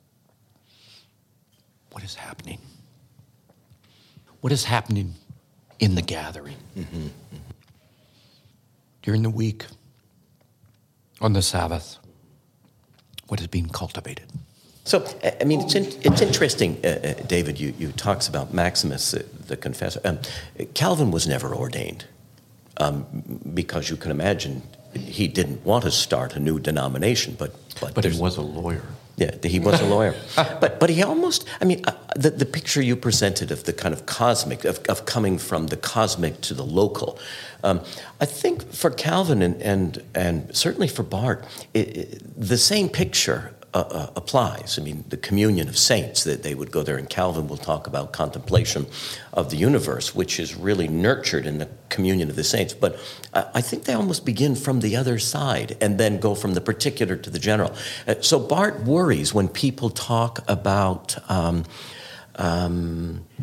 what is happening? What is happening in the gathering? Mm-hmm. Mm-hmm. During the week, on the Sabbath, what is being cultivated? So, I mean, it's in, it's interesting, uh, uh, David, you, you talks about Maximus, uh, the confessor. Um, Calvin was never ordained um, because you can imagine he didn't want to start a new denomination, but... But, but he was a lawyer. Yeah, he was a lawyer. but but he almost, I mean, uh, the, the picture you presented of the kind of cosmic, of, of coming from the cosmic to the local, um, I think for Calvin and, and, and certainly for Bart, it, it, the same picture uh, uh, applies. I mean, the communion of saints, that they would go there, and Calvin will talk about contemplation of the universe, which is really nurtured in the communion of the saints. But uh, I think they almost begin from the other side and then go from the particular to the general. Uh, so Bart worries when people talk about um, um,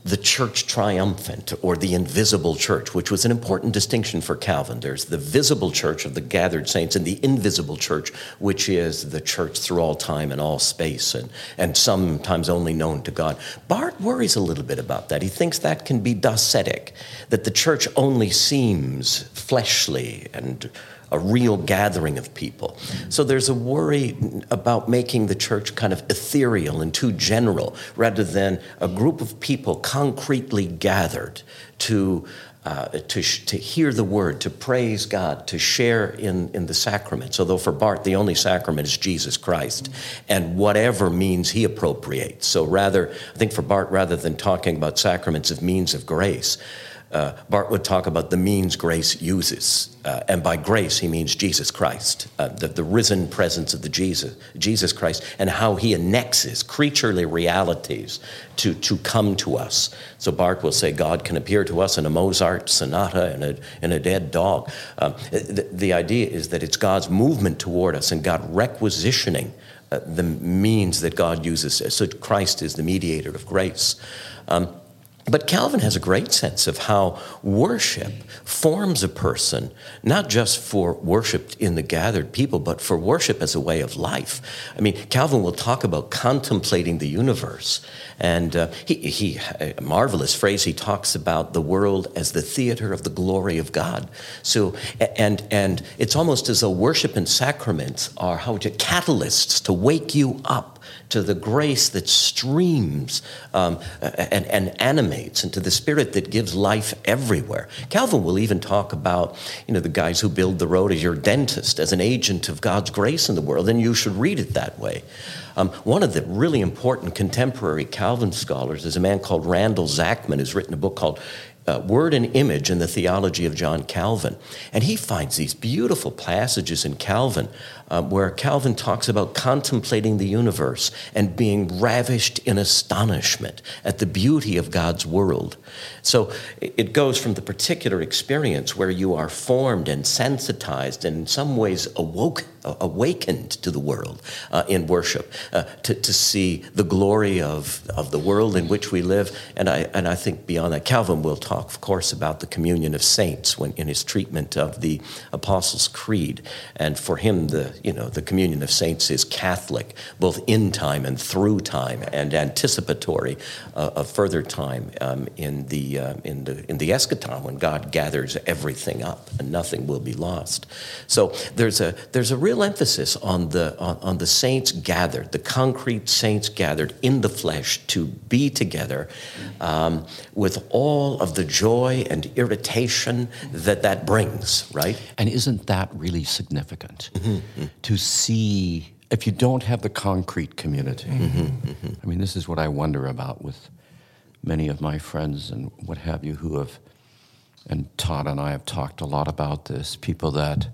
the church triumphant, or the invisible church, which was an important distinction for Calvin. There's the visible church of the gathered saints and the invisible church, which is the church through all time and all space, and, and sometimes only known to God. Barth worries a little bit about that. He thinks that can be docetic, that the church only seems fleshly and a real gathering of people. So there's a worry about making the church kind of ethereal and too general, rather than a group of people concretely gathered to uh, to, to hear the word, to praise God, to share in, in the sacraments. Although for Barth, the only sacrament is Jesus Christ, and whatever means he appropriates. So rather, I think for Barth, rather than talking about sacraments of means of grace, Uh, Barth would talk about the means grace uses, uh, and by grace he means Jesus Christ, uh, the, the risen presence of the Jesus, Jesus Christ, and how he annexes creaturely realities to, to come to us. So Barth will say God can appear to us in a Mozart sonata and a, in a dead dog. Um, the, the idea is that it's God's movement toward us and God requisitioning uh, the means that God uses. So Christ is the mediator of grace. Um, But Calvin has a great sense of how worship forms a person, not just for worship in the gathered people, but for worship as a way of life. I mean, Calvin will talk about contemplating the universe. And uh, he, he, a marvelous phrase, he talks about the world as the theater of the glory of God. So, and, and it's almost as though worship and sacraments are how to catalysts to wake you up to the grace that streams um, and, and animates, and to the Spirit that gives life everywhere. Calvin will even talk about, you know, the guys who build the road as your dentist, as an agent of God's grace in the world, and you should read it that way. Um, one of the really important contemporary Calvin scholars is a man called Randall Zachman, who's written a book called Uh, Word and Image in the Theology of John Calvin. And he finds these beautiful passages in Calvin um, where Calvin talks about contemplating the universe and being ravished in astonishment at the beauty of God's world. So it goes from the particular experience where you are formed and sensitized and in some ways awoke, awakened to the world uh, in worship, uh, to, to see the glory of, of the world in which we live. And I, and I think beyond that, Calvin will talk, of course, about the communion of saints when in his treatment of the Apostles' Creed. And for him, the you know the communion of saints is Catholic, both in time and through time, and anticipatory uh, of further time um, in the uh, in the in the eschaton, when God gathers everything up and nothing will be lost. So there's a there's a real emphasis on the on, on the saints gathered, the concrete saints gathered in the flesh to be together um, with all of the joy and irritation that that brings, right? And isn't that really significant? Mm-hmm. To see, if you don't have the concrete community, mm-hmm. Mm-hmm. I mean, this is what I wonder about with many of my friends and what have you who have, and Todd and I have talked a lot about this, people that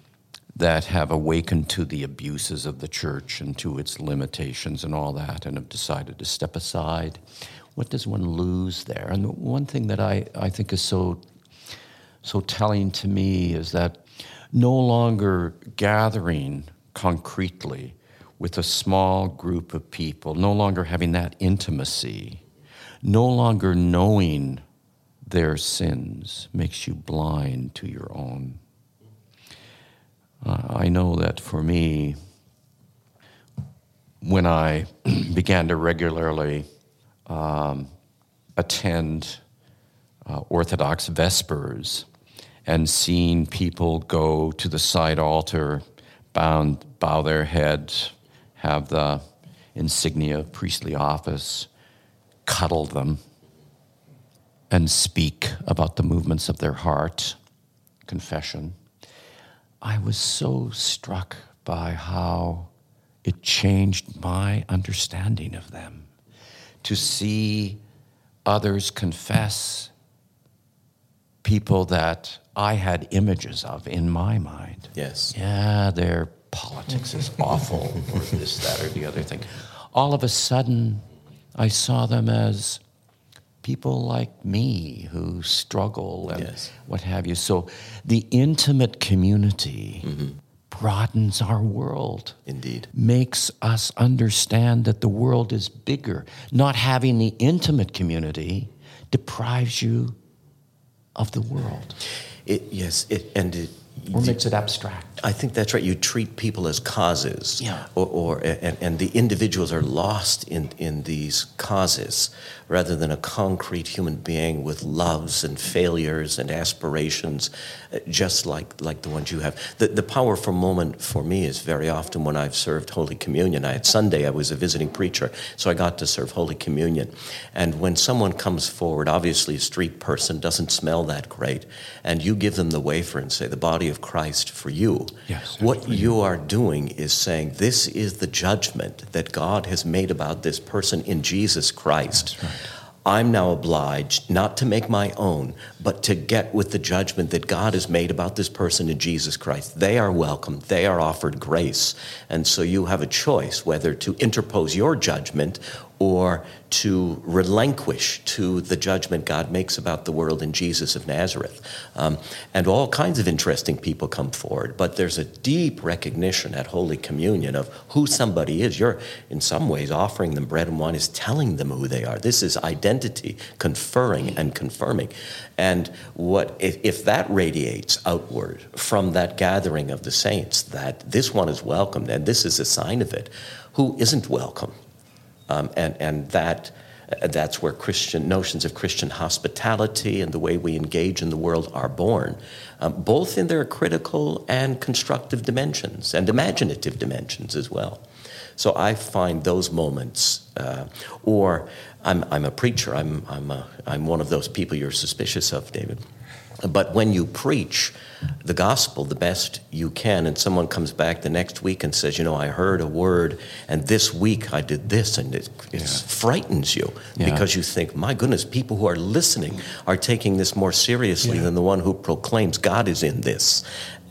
that have awakened to the abuses of the church and to its limitations and all that, and have decided to step aside. What does one lose there? And the one thing that I, I think is so so telling to me is that no longer gathering concretely with a small group of people, no longer having that intimacy, no longer knowing their sins makes you blind to your own. Uh, I know that for me, when I began to regularly Um, attend uh, Orthodox Vespers and seeing people go to the side altar, bound, bow their head, have the insignia of priestly office, cuddle them, and speak about the movements of their heart, confession. I was so struck by how it changed my understanding of them. To see others confess, people that I had images of in my mind. Yes. Yeah, their politics is awful, or this, that, or the other thing. All of a sudden, I saw them as people like me who struggle and yes. what have you. So the intimate community mm-hmm. broadens our world. Indeed. Makes us understand that the world is bigger. Not having the intimate community deprives you of the world. It, yes, it, and it, Or makes it abstract. I think that's right. You treat people as causes, Yeah. or, or and, and the individuals are lost in, in these causes rather than a concrete human being with loves and failures and aspirations, uh, just like, like the ones you have. The, the powerful moment for me is very often when I've served Holy Communion. I, at Sunday, I was a visiting preacher, so I got to serve Holy Communion. And when someone comes forward, obviously a street person, doesn't smell that great, and you give them the wafer and say, the body of Christ for you. Yes, what you are doing is saying, this is the judgment that God has made about this person in Jesus Christ. That's right. I'm now obliged not to make my own, but to get with the judgment that God has made about this person in Jesus Christ. They are welcome. They are offered grace. And so you have a choice whether to interpose your judgment or to relinquish to the judgment God makes about the world in Jesus of Nazareth. Um, and all kinds of interesting people come forward, but there's a deep recognition at Holy Communion of who somebody is. You're, in some ways, offering them bread and wine is telling them who they are. This is identity, conferring and confirming. And what if, if that radiates outward from that gathering of the saints, that this one is welcomed, and this is a sign of it, who isn't welcome? Um, and, and that uh, that's where Christian notions of Christian hospitality and the way we engage in the world are born, um, both in their critical and constructive dimensions and imaginative dimensions as well. So I find those moments, uh, or I'm, I'm a preacher, I'm, I'm, a, I'm one of those people you're suspicious of, David. But when you preach the gospel the best you can, and someone comes back the next week and says, you know, I heard a word, and this week I did this, and it, it yeah. frightens you yeah. because you think, my goodness, people who are listening are taking this more seriously yeah. than the one who proclaims God is in this.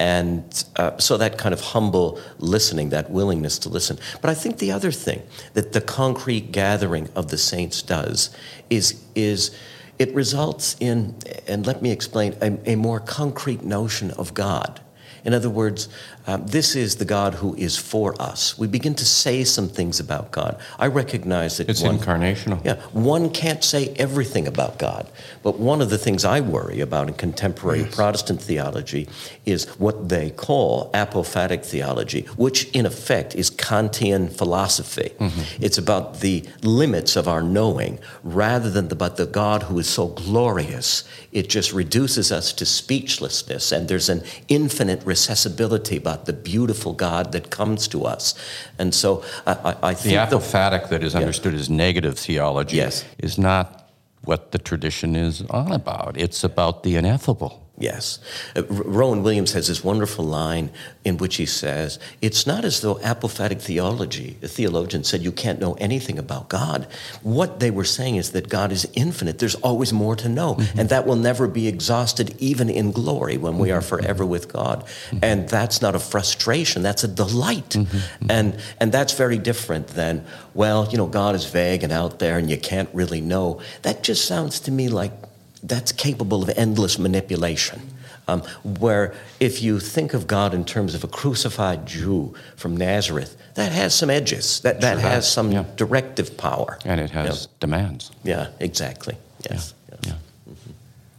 And uh, so that kind of humble listening, that willingness to listen. But I think the other thing that the concrete gathering of the saints does is is it results in, and let me explain, a, a more concrete notion of God. In other words, um, this is the God who is for us. We begin to say some things about God. I recognize that it's one, incarnational. Yeah, one can't say everything about God. But one of the things I worry about in contemporary yes. Protestant theology is what they call apophatic theology, which in effect is Kantian philosophy. Mm-hmm. It's about the limits of our knowing rather than about the God who is so glorious. It just reduces us to speechlessness, and there's an infinite recessibility about the beautiful God that comes to us. And so I, I, I think... The apophatic the, that is understood yeah. as negative theology yes. is not what the tradition is on about. It's about the ineffable. Yes. Uh, Rowan Williams has this wonderful line in which he says, it's not as though apophatic theology, a theologian said you can't know anything about God. What they were saying is that God is infinite. There's always more to know. Mm-hmm. And that will never be exhausted even in glory when we are forever with God. Mm-hmm. And that's not a frustration. That's a delight. Mm-hmm. And, and that's very different than, well, you know, God is vague and out there and you can't really know. That just sounds to me like that's capable of endless manipulation. Um, where if you think of God in terms of a crucified Jew from Nazareth, that has some edges. That that sure has, has some yeah. directive power. And it has yeah. demands. Yeah, exactly. Yes. Yeah. yes. yeah. Mm-hmm.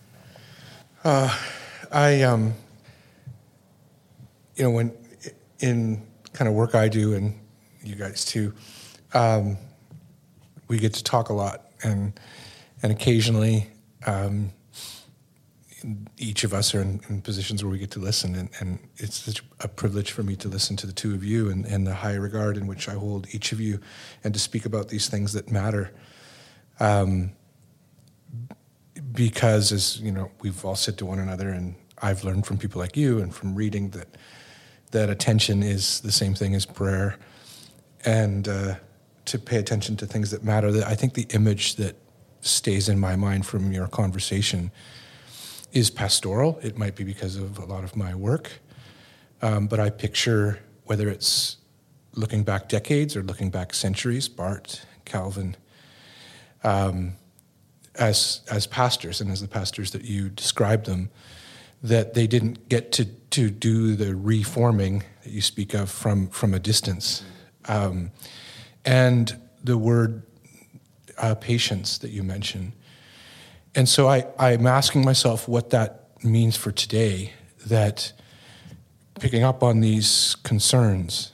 Uh, I, um, you know, when in kind of work I do, and you guys too, um, we get to talk a lot, and and occasionally. Um, each of us are in, in positions where we get to listen, and, and it's such a privilege for me to listen to the two of you and, and the high regard in which I hold each of you, and to speak about these things that matter. Um, because, as you know, we've all said to one another, and I've learned from people like you and from reading that that attention is the same thing as prayer, and uh, to pay attention to things that matter. That I think the image that stays in my mind from your conversation is pastoral. It might be because of a lot of my work, um, but I picture, whether it's looking back decades or looking back centuries, Barth, Calvin, um, as as pastors, and as the pastors that you described them, that they didn't get to to do the reforming that you speak of from from a distance, um, and the word Uh, patience that you mentioned. and so I, I'm asking myself what that means for today, that picking up on these concerns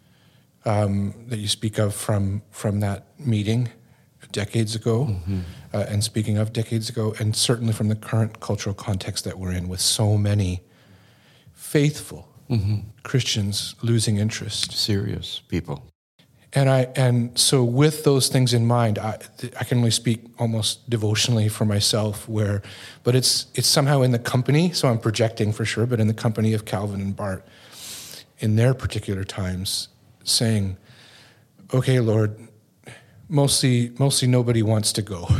um, that you speak of from from that meeting decades ago, mm-hmm. uh, and speaking of decades ago, and certainly from the current cultural context that we're in with so many faithful mm-hmm. Christians losing interest. Serious people. And I and so with those things in mind, I, I can only speak almost devotionally for myself. Where, but it's it's somehow in the company. So I'm projecting for sure, but in the company of Calvin and Bart, in their particular times, saying, "Okay, Lord, mostly mostly nobody wants to go,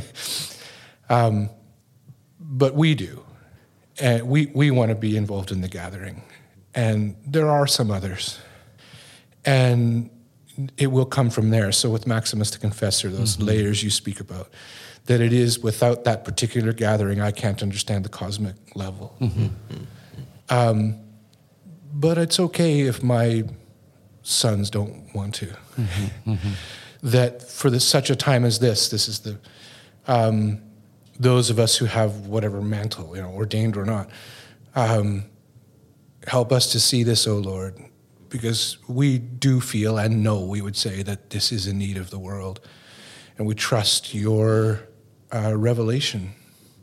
um, but we do, and we we want to be involved in the gathering, and there are some others, and." It will come from there. So with Maximus the Confessor, those mm-hmm. layers you speak about, that it is without that particular gathering, I can't understand the cosmic level. Mm-hmm. Um, but it's okay if my sons don't want to. Mm-hmm. Mm-hmm. That for the, such a time as this, this is the um, those of us who have whatever mantle, you know, ordained or not, um, help us to see this, O Lord. Because we do feel and know, we would say, that this is in need of the world. And we trust your uh, revelation.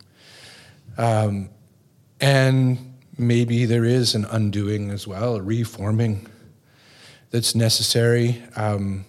Um, and maybe there is an undoing as well, a reforming that's necessary um,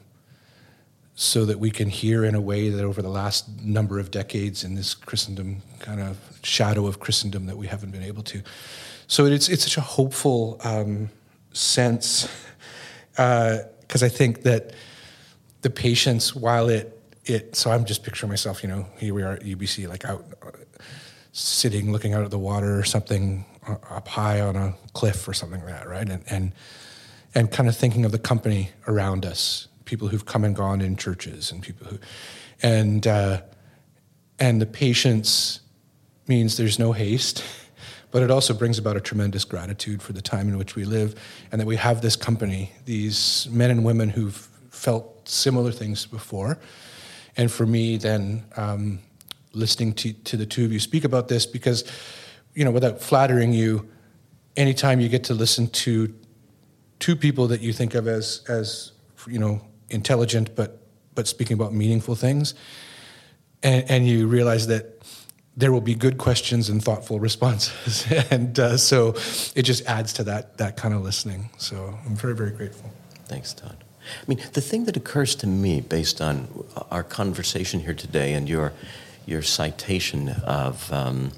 so that we can hear in a way that over the last number of decades in this Christendom, kind of shadow of Christendom, that we haven't been able to. So it's, it's such a hopeful... Um, sense, because uh, I think that the patience, while it, it, so I'm just picturing myself, you know, here we are at U B C, like out, uh, sitting, looking out at the water or something, uh, up high on a cliff or something like that, right? And, and, and kind of thinking of the company around us, people who've come and gone in churches and people who, and, uh, and the patience means there's no haste. But it also brings about a tremendous gratitude for the time in which we live, and that we have this company, these men and women who've felt similar things before. And for me, then, um, listening to, to the two of you speak about this, because, you know, without flattering you, anytime you get to listen to two people that you think of as, as you know, intelligent, but but speaking about meaningful things, and, and you realize that there will be good questions and thoughtful responses. and uh, so it just adds to that that kind of listening. So I'm very, very grateful. Thanks, Todd. I mean, the thing that occurs to me based on our conversation here today and your your citation of, um,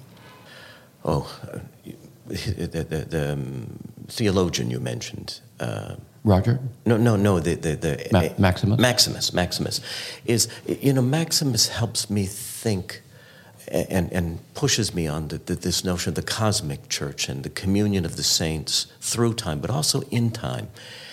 oh, the, the, the um, theologian you mentioned. Uh, Roger? No, no, no, the... the, the Ma- Maximus? Maximus, Maximus. Is, you know, Maximus helps me think... And, and pushes me on the, the, this notion of the cosmic church and the communion of the saints through time, but also in time.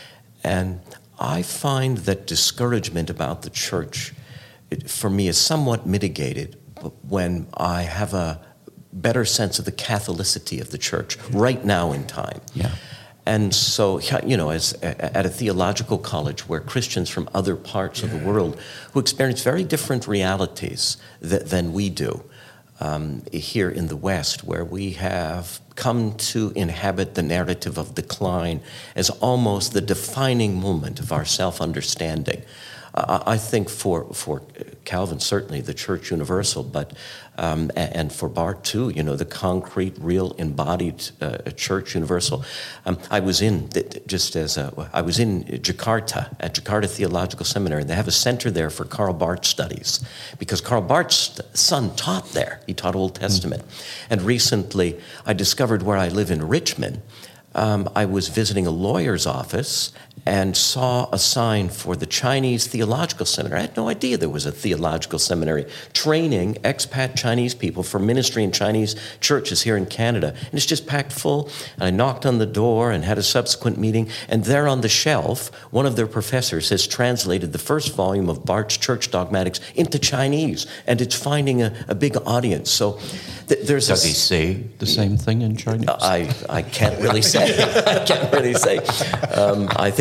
And I find that discouragement about the church, it, for me, is somewhat mitigated when I have a better sense of the Catholicity of the church right now in time. Yeah. And so, you know, as at a theological college where Christians from other parts yeah. of the world who experience very different realities th- than we do, Um, here in the West, where we have come to inhabit the narrative of decline as almost the defining moment of our self-understanding. Uh, I think for for Calvin, certainly the Church Universal, but um, and for Bart too, you know, the concrete, real, embodied uh, Church Universal. Um, I was in just as a, I was in Jakarta at Jakarta Theological Seminary, and they have a center there for Karl Barth studies because Karl Barth's son taught there. He taught Old Testament, mm-hmm. and recently I discovered where I live in Richmond. Um, I was visiting a lawyer's office and saw a sign for the Chinese Theological Seminary. I had no idea there was a theological seminary training expat Chinese people for ministry in Chinese churches here in Canada. And it's just packed full. And I knocked on the door and had a subsequent meeting. And there on the shelf, one of their professors has translated the first volume of Barth's Church Dogmatics into Chinese. And it's finding a, a big audience. So th- there's Does a, he say the same thing in Chinese? I, I can't really say. I can't really say. Um, I think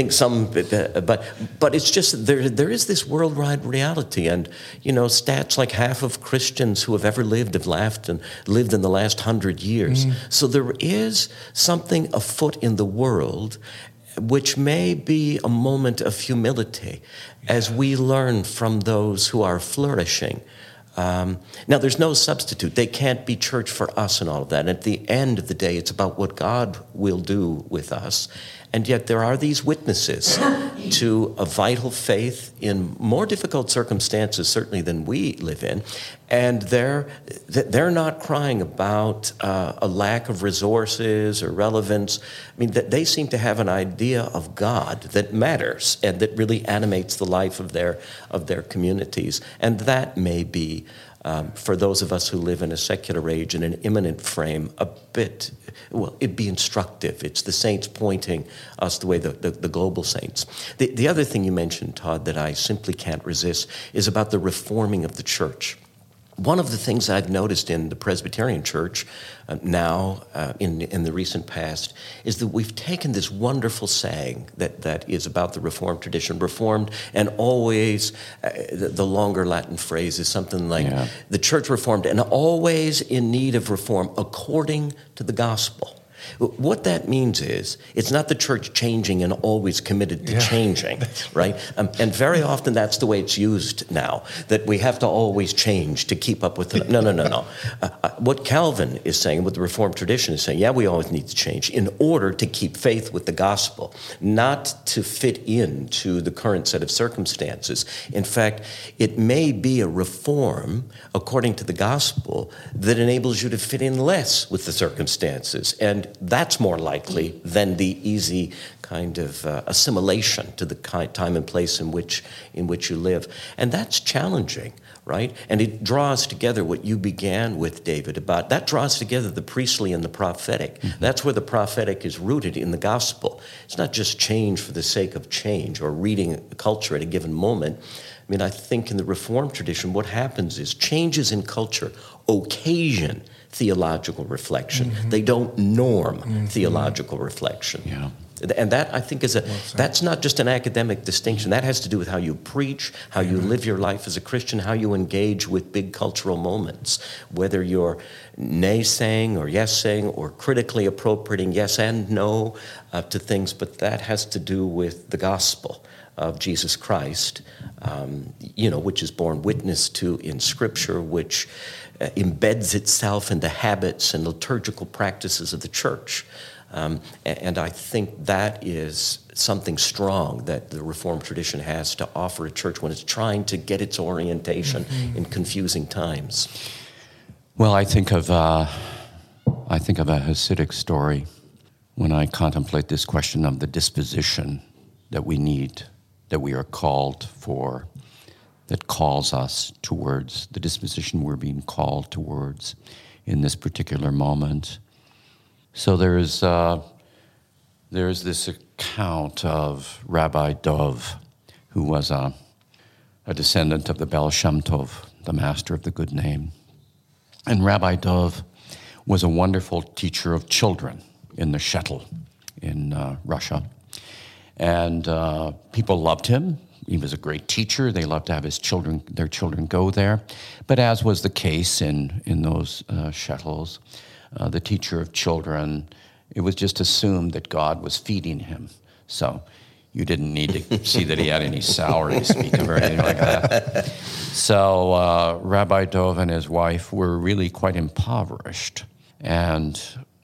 think some, but but it's just there. There is this worldwide reality, and you know, stats like half of Christians who have ever lived have laughed and lived in the last hundred years. Mm. So there is something afoot in the world, which may be a moment of humility as we learn from those who are flourishing. Um, now, there's no substitute. They can't be church for us and all of that. And at the end of the day, it's about what God will do with us. And yet there are these witnesses to a vital faith in more difficult circumstances, certainly, than we live in. And they're, they're not crying about uh, a lack of resources or relevance. I mean, they seem to have an idea of God that matters and that really animates the life of their, of their communities. And that may be, Um, for those of us who live in a secular age in an imminent frame, a bit, well, it'd be instructive. It's the saints pointing us the way, the, the, the global saints. The, the other thing you mentioned, Todd, that I simply can't resist is about the reforming of the church. One of the things I've noticed in the Presbyterian Church uh, now, uh, in in the recent past, is that we've taken this wonderful saying that, that is about the Reformed tradition, reformed, and always, uh, the, the longer Latin phrase is something like, yeah. the church reformed and always in need of reform according to the gospel. What that means is, it's not the church changing and always committed to yeah. changing, right? Um, and very often that's the way it's used now, that we have to always change to keep up with the... No, no, no, no. Uh, what Calvin is saying, what the Reformed tradition is saying, yeah, we always need to change in order to keep faith with the gospel, not to fit into the current set of circumstances. In fact, it may be a reform, according to the gospel, that enables you to fit in less with the circumstances. And that's more likely than the easy kind of uh, assimilation to the kind, time and place in which in which you live. And that's challenging, right? And it draws together what you began with, David, about that draws together the priestly and the prophetic. Mm-hmm. That's where the prophetic is rooted in the gospel. It's not just change for the sake of change or reading culture at a given moment. I mean, I think in the Reformed tradition, what happens is changes in culture occasion theological reflection. Mm-hmm. They don't norm mm-hmm. theological reflection. Yeah. And that, I think, is a, well that's not just an academic distinction. That has to do with how you preach, how you live your life as a Christian, how you engage with big cultural moments, whether you're naysaying or yes-saying or critically appropriating yes and no uh, to things, but that has to do with the gospel of Jesus Christ, um, you know, which is borne witness to in Scripture, which uh, embeds itself in the habits and liturgical practices of the church. Um, and I think that is something strong that the Reformed tradition has to offer a church when it's trying to get its orientation mm-hmm. in confusing times. Well, I think of uh, I think of a Hasidic story when I contemplate this question of the disposition that we need, that we are called for, that calls us towards the disposition we're being called towards in this particular moment. So there's uh, there's this account of Rabbi Dov, who was a, a descendant of the Baal Shem Tov, the master of the good name. And Rabbi Dov was a wonderful teacher of children in the shtetl in uh, Russia. And uh, people loved him. He was a great teacher. They loved to have his children, their children go there. But as was the case in, in those uh, shetls, Uh, the teacher of children, it was just assumed that God was feeding him. So you didn't need to see that he had any salary to speak of or anything like that. So uh, Rabbi Dov and his wife were really quite impoverished. And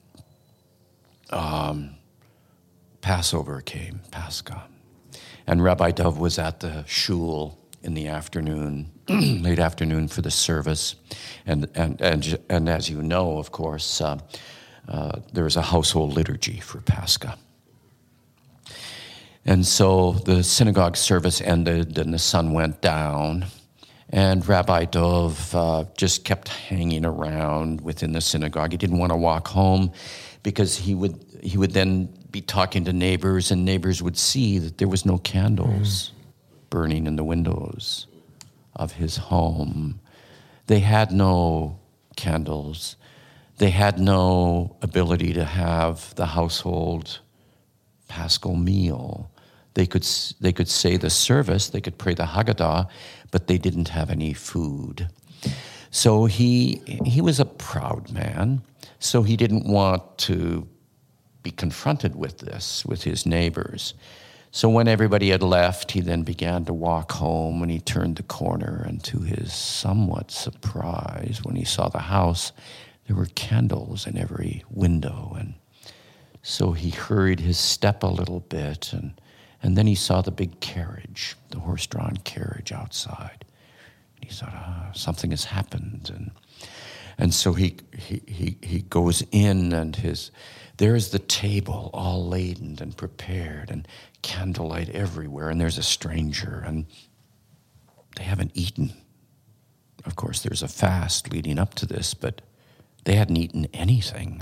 um, Passover came, Pascha. And Rabbi Dov was at the shul in the afternoon, late afternoon for the service. And and and, and as you know, of course, uh, uh, there's a household liturgy for Pascha. And so the synagogue service ended and the sun went down. And Rabbi Dov uh, just kept hanging around within the synagogue. He didn't want to walk home because he would he would then be talking to neighbors, and neighbors would see that there was no candles mm. burning in the windows of his home. They had no candles. They had no ability to have the household paschal meal They could they could say the service, they could pray the Haggadah, but they didn't have any food. So he he was a proud man, so he didn't want to be confronted with this with his neighbors. So when everybody had left, he then began to walk home, and he turned the corner, and to his somewhat surprise, when he saw the house, there were candles in every window. And so he hurried his step a little bit, and, and then he saw the big carriage, the horse-drawn carriage outside. He thought, ah, something has happened. And and so he he he, he goes in, and his there's the table all laden and prepared, and candlelight everywhere, and there's a stranger, and they haven't eaten. Of course, there's a fast leading up to this, but they hadn't eaten anything.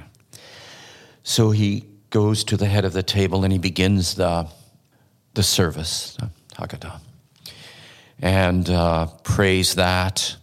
So he goes to the head of the table, and he begins the, the service, the Haggadah, and uh, prays that,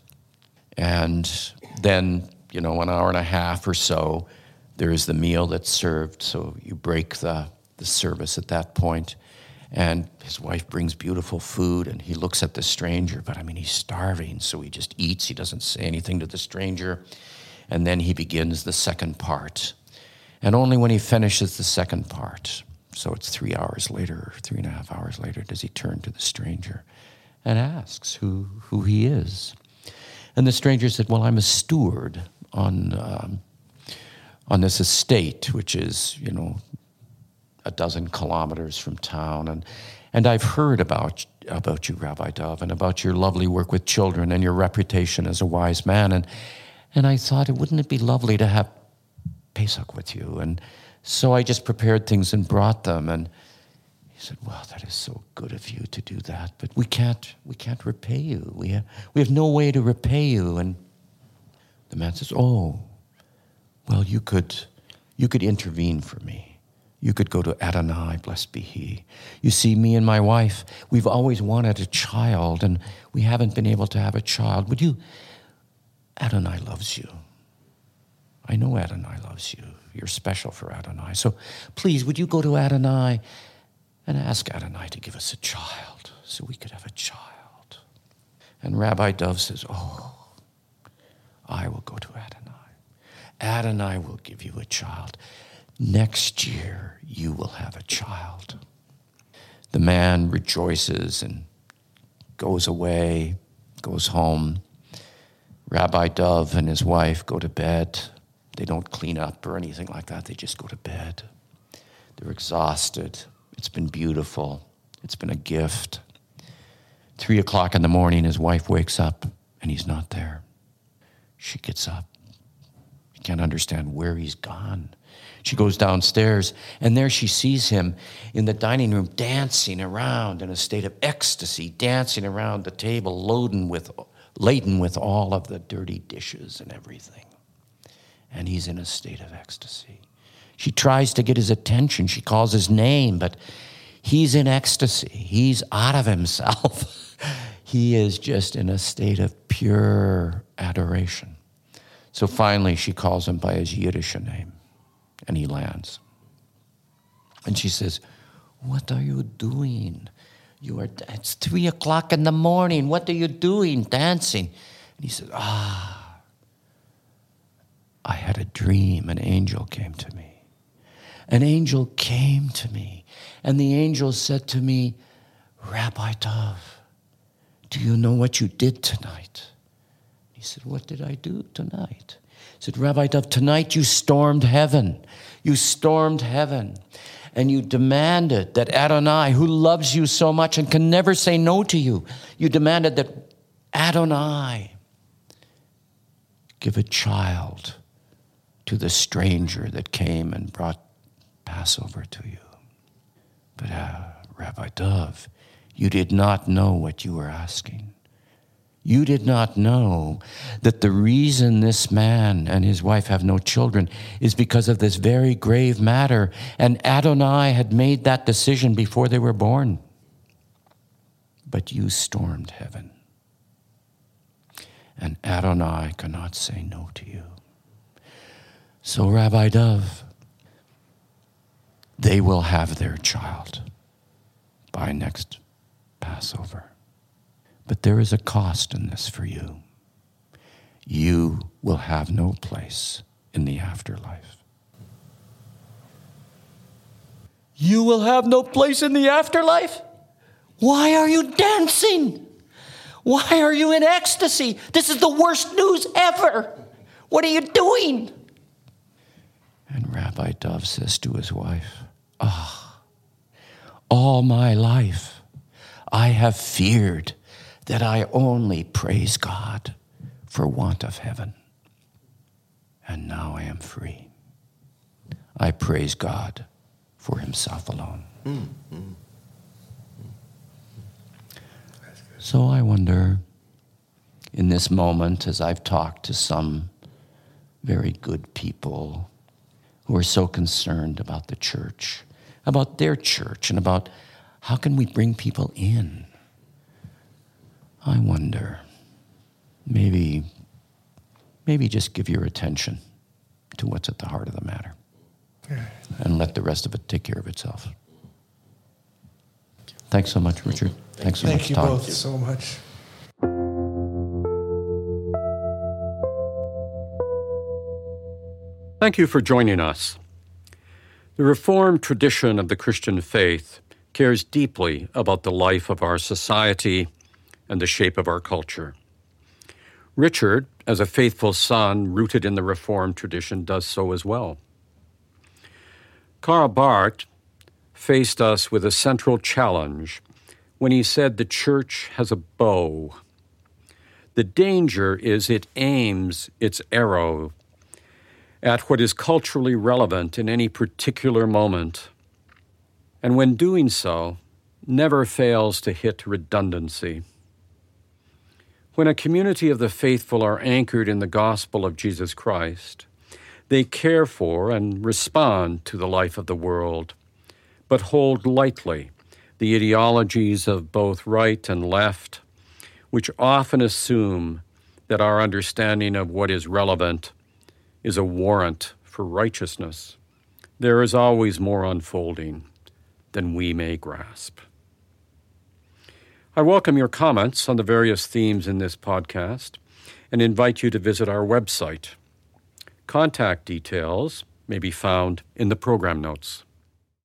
and then, you know, an hour and a half or so, there is the meal that's served, so you break the, the service at that point. And his wife brings beautiful food, and he looks at the stranger, but I mean, he's starving, so he just eats. He doesn't say anything to the stranger. And then he begins the second part. And only when he finishes the second part, so it's three hours later, three and a half hours later, does he turn to the stranger and asks who, who he is. And the stranger said, well, I'm a steward on um, on this estate, which is, you know, a dozen kilometers from town, and and I've heard about about you, Rabbi Dov, and about your lovely work with children and your reputation as a wise man, and and I thought, wouldn't it be lovely to have Pesach with you? And so I just prepared things and brought them, and he said, well, that is so good of you to do that, but we can't we can't repay you. We have, we have no way to repay you. And the man says, oh, well, you could you could intervene for me. You could go to Adonai, blessed be he. You see, me and my wife, we've always wanted a child, and we haven't been able to have a child. Would you, Adonai loves you. I know Adonai loves you. You're special for Adonai. So please, would you go to Adonai and ask Adonai to give us a child so we could have a child? And Rabbi Dov says, oh, I will go to Adonai. Adonai will give you a child. Next year, you will have a child. The man rejoices and goes away, goes home. Rabbi Dov and his wife go to bed. They don't clean up or anything like that. They just go to bed. They're exhausted. It's been beautiful. It's been a gift. Three o'clock in the morning, his wife wakes up, and he's not there. She gets up. She can't understand where he's gone. She goes downstairs, and there she sees him in the dining room dancing around in a state of ecstasy, dancing around the table, loaded with, laden with all of the dirty dishes and everything. And he's in a state of ecstasy. She tries to get his attention. She calls his name, but he's in ecstasy. He's out of himself. He is just in a state of pure adoration. So finally, she calls him by his Yiddish name. And he lands. And she says, what are you doing? You are, it's three o'clock in the morning. What are you doing dancing? And he says, ah, I had a dream. An angel came to me. An angel came to me. And the angel said to me, Rabbi Dov, do you know what you did tonight? He said, what did I do tonight? He said, Rabbi Dov, tonight you stormed heaven. You stormed heaven. And you demanded that Adonai, who loves you so much and can never say no to you, you demanded that Adonai give a child to the stranger that came and brought Passover to you. But uh, Rabbi Dov, you did not know what you were asking. You did not know that the reason this man and his wife have no children is because of this very grave matter, and Adonai had made that decision before they were born. But you stormed heaven, and Adonai cannot say no to you. So, Rabbi Dov, they will have their child by my next Passover. But there is a cost in this for you. You will have no place in the afterlife. You will have no place in the afterlife? Why are you dancing? Why are you in ecstasy? This is the worst news ever. What are you doing? And Rabbi Dov says to his wife, ah, all my life I have feared that I only praise God for want of heaven. And now I am free. I praise God for himself alone. Mm-hmm. So I wonder, in this moment, as I've talked to some very good people who are so concerned about the church, about their church, and about how can we bring people in, I wonder, maybe, maybe just give your attention to what's at the heart of the matter and let the rest of it take care of itself. Thanks so much, Richard. Thanks so Thank much, you Todd. both so much. Thank you for joining us. The Reformed tradition of the Christian faith cares deeply about the life of our society and the shape of our culture. Richard, as a faithful son rooted in the Reformed tradition, does so as well. Karl Barth faced us with a central challenge when he said the church has a bow. The danger is it aims its arrow at what is culturally relevant in any particular moment, and when doing so, never fails to hit redundancy. When a community of the faithful are anchored in the gospel of Jesus Christ, they care for and respond to the life of the world, but hold lightly the ideologies of both right and left, which often assume that our understanding of what is relevant is a warrant for righteousness. There is always more unfolding than we may grasp. I welcome your comments on the various themes in this podcast and invite you to visit our website. Contact details may be found in the program notes.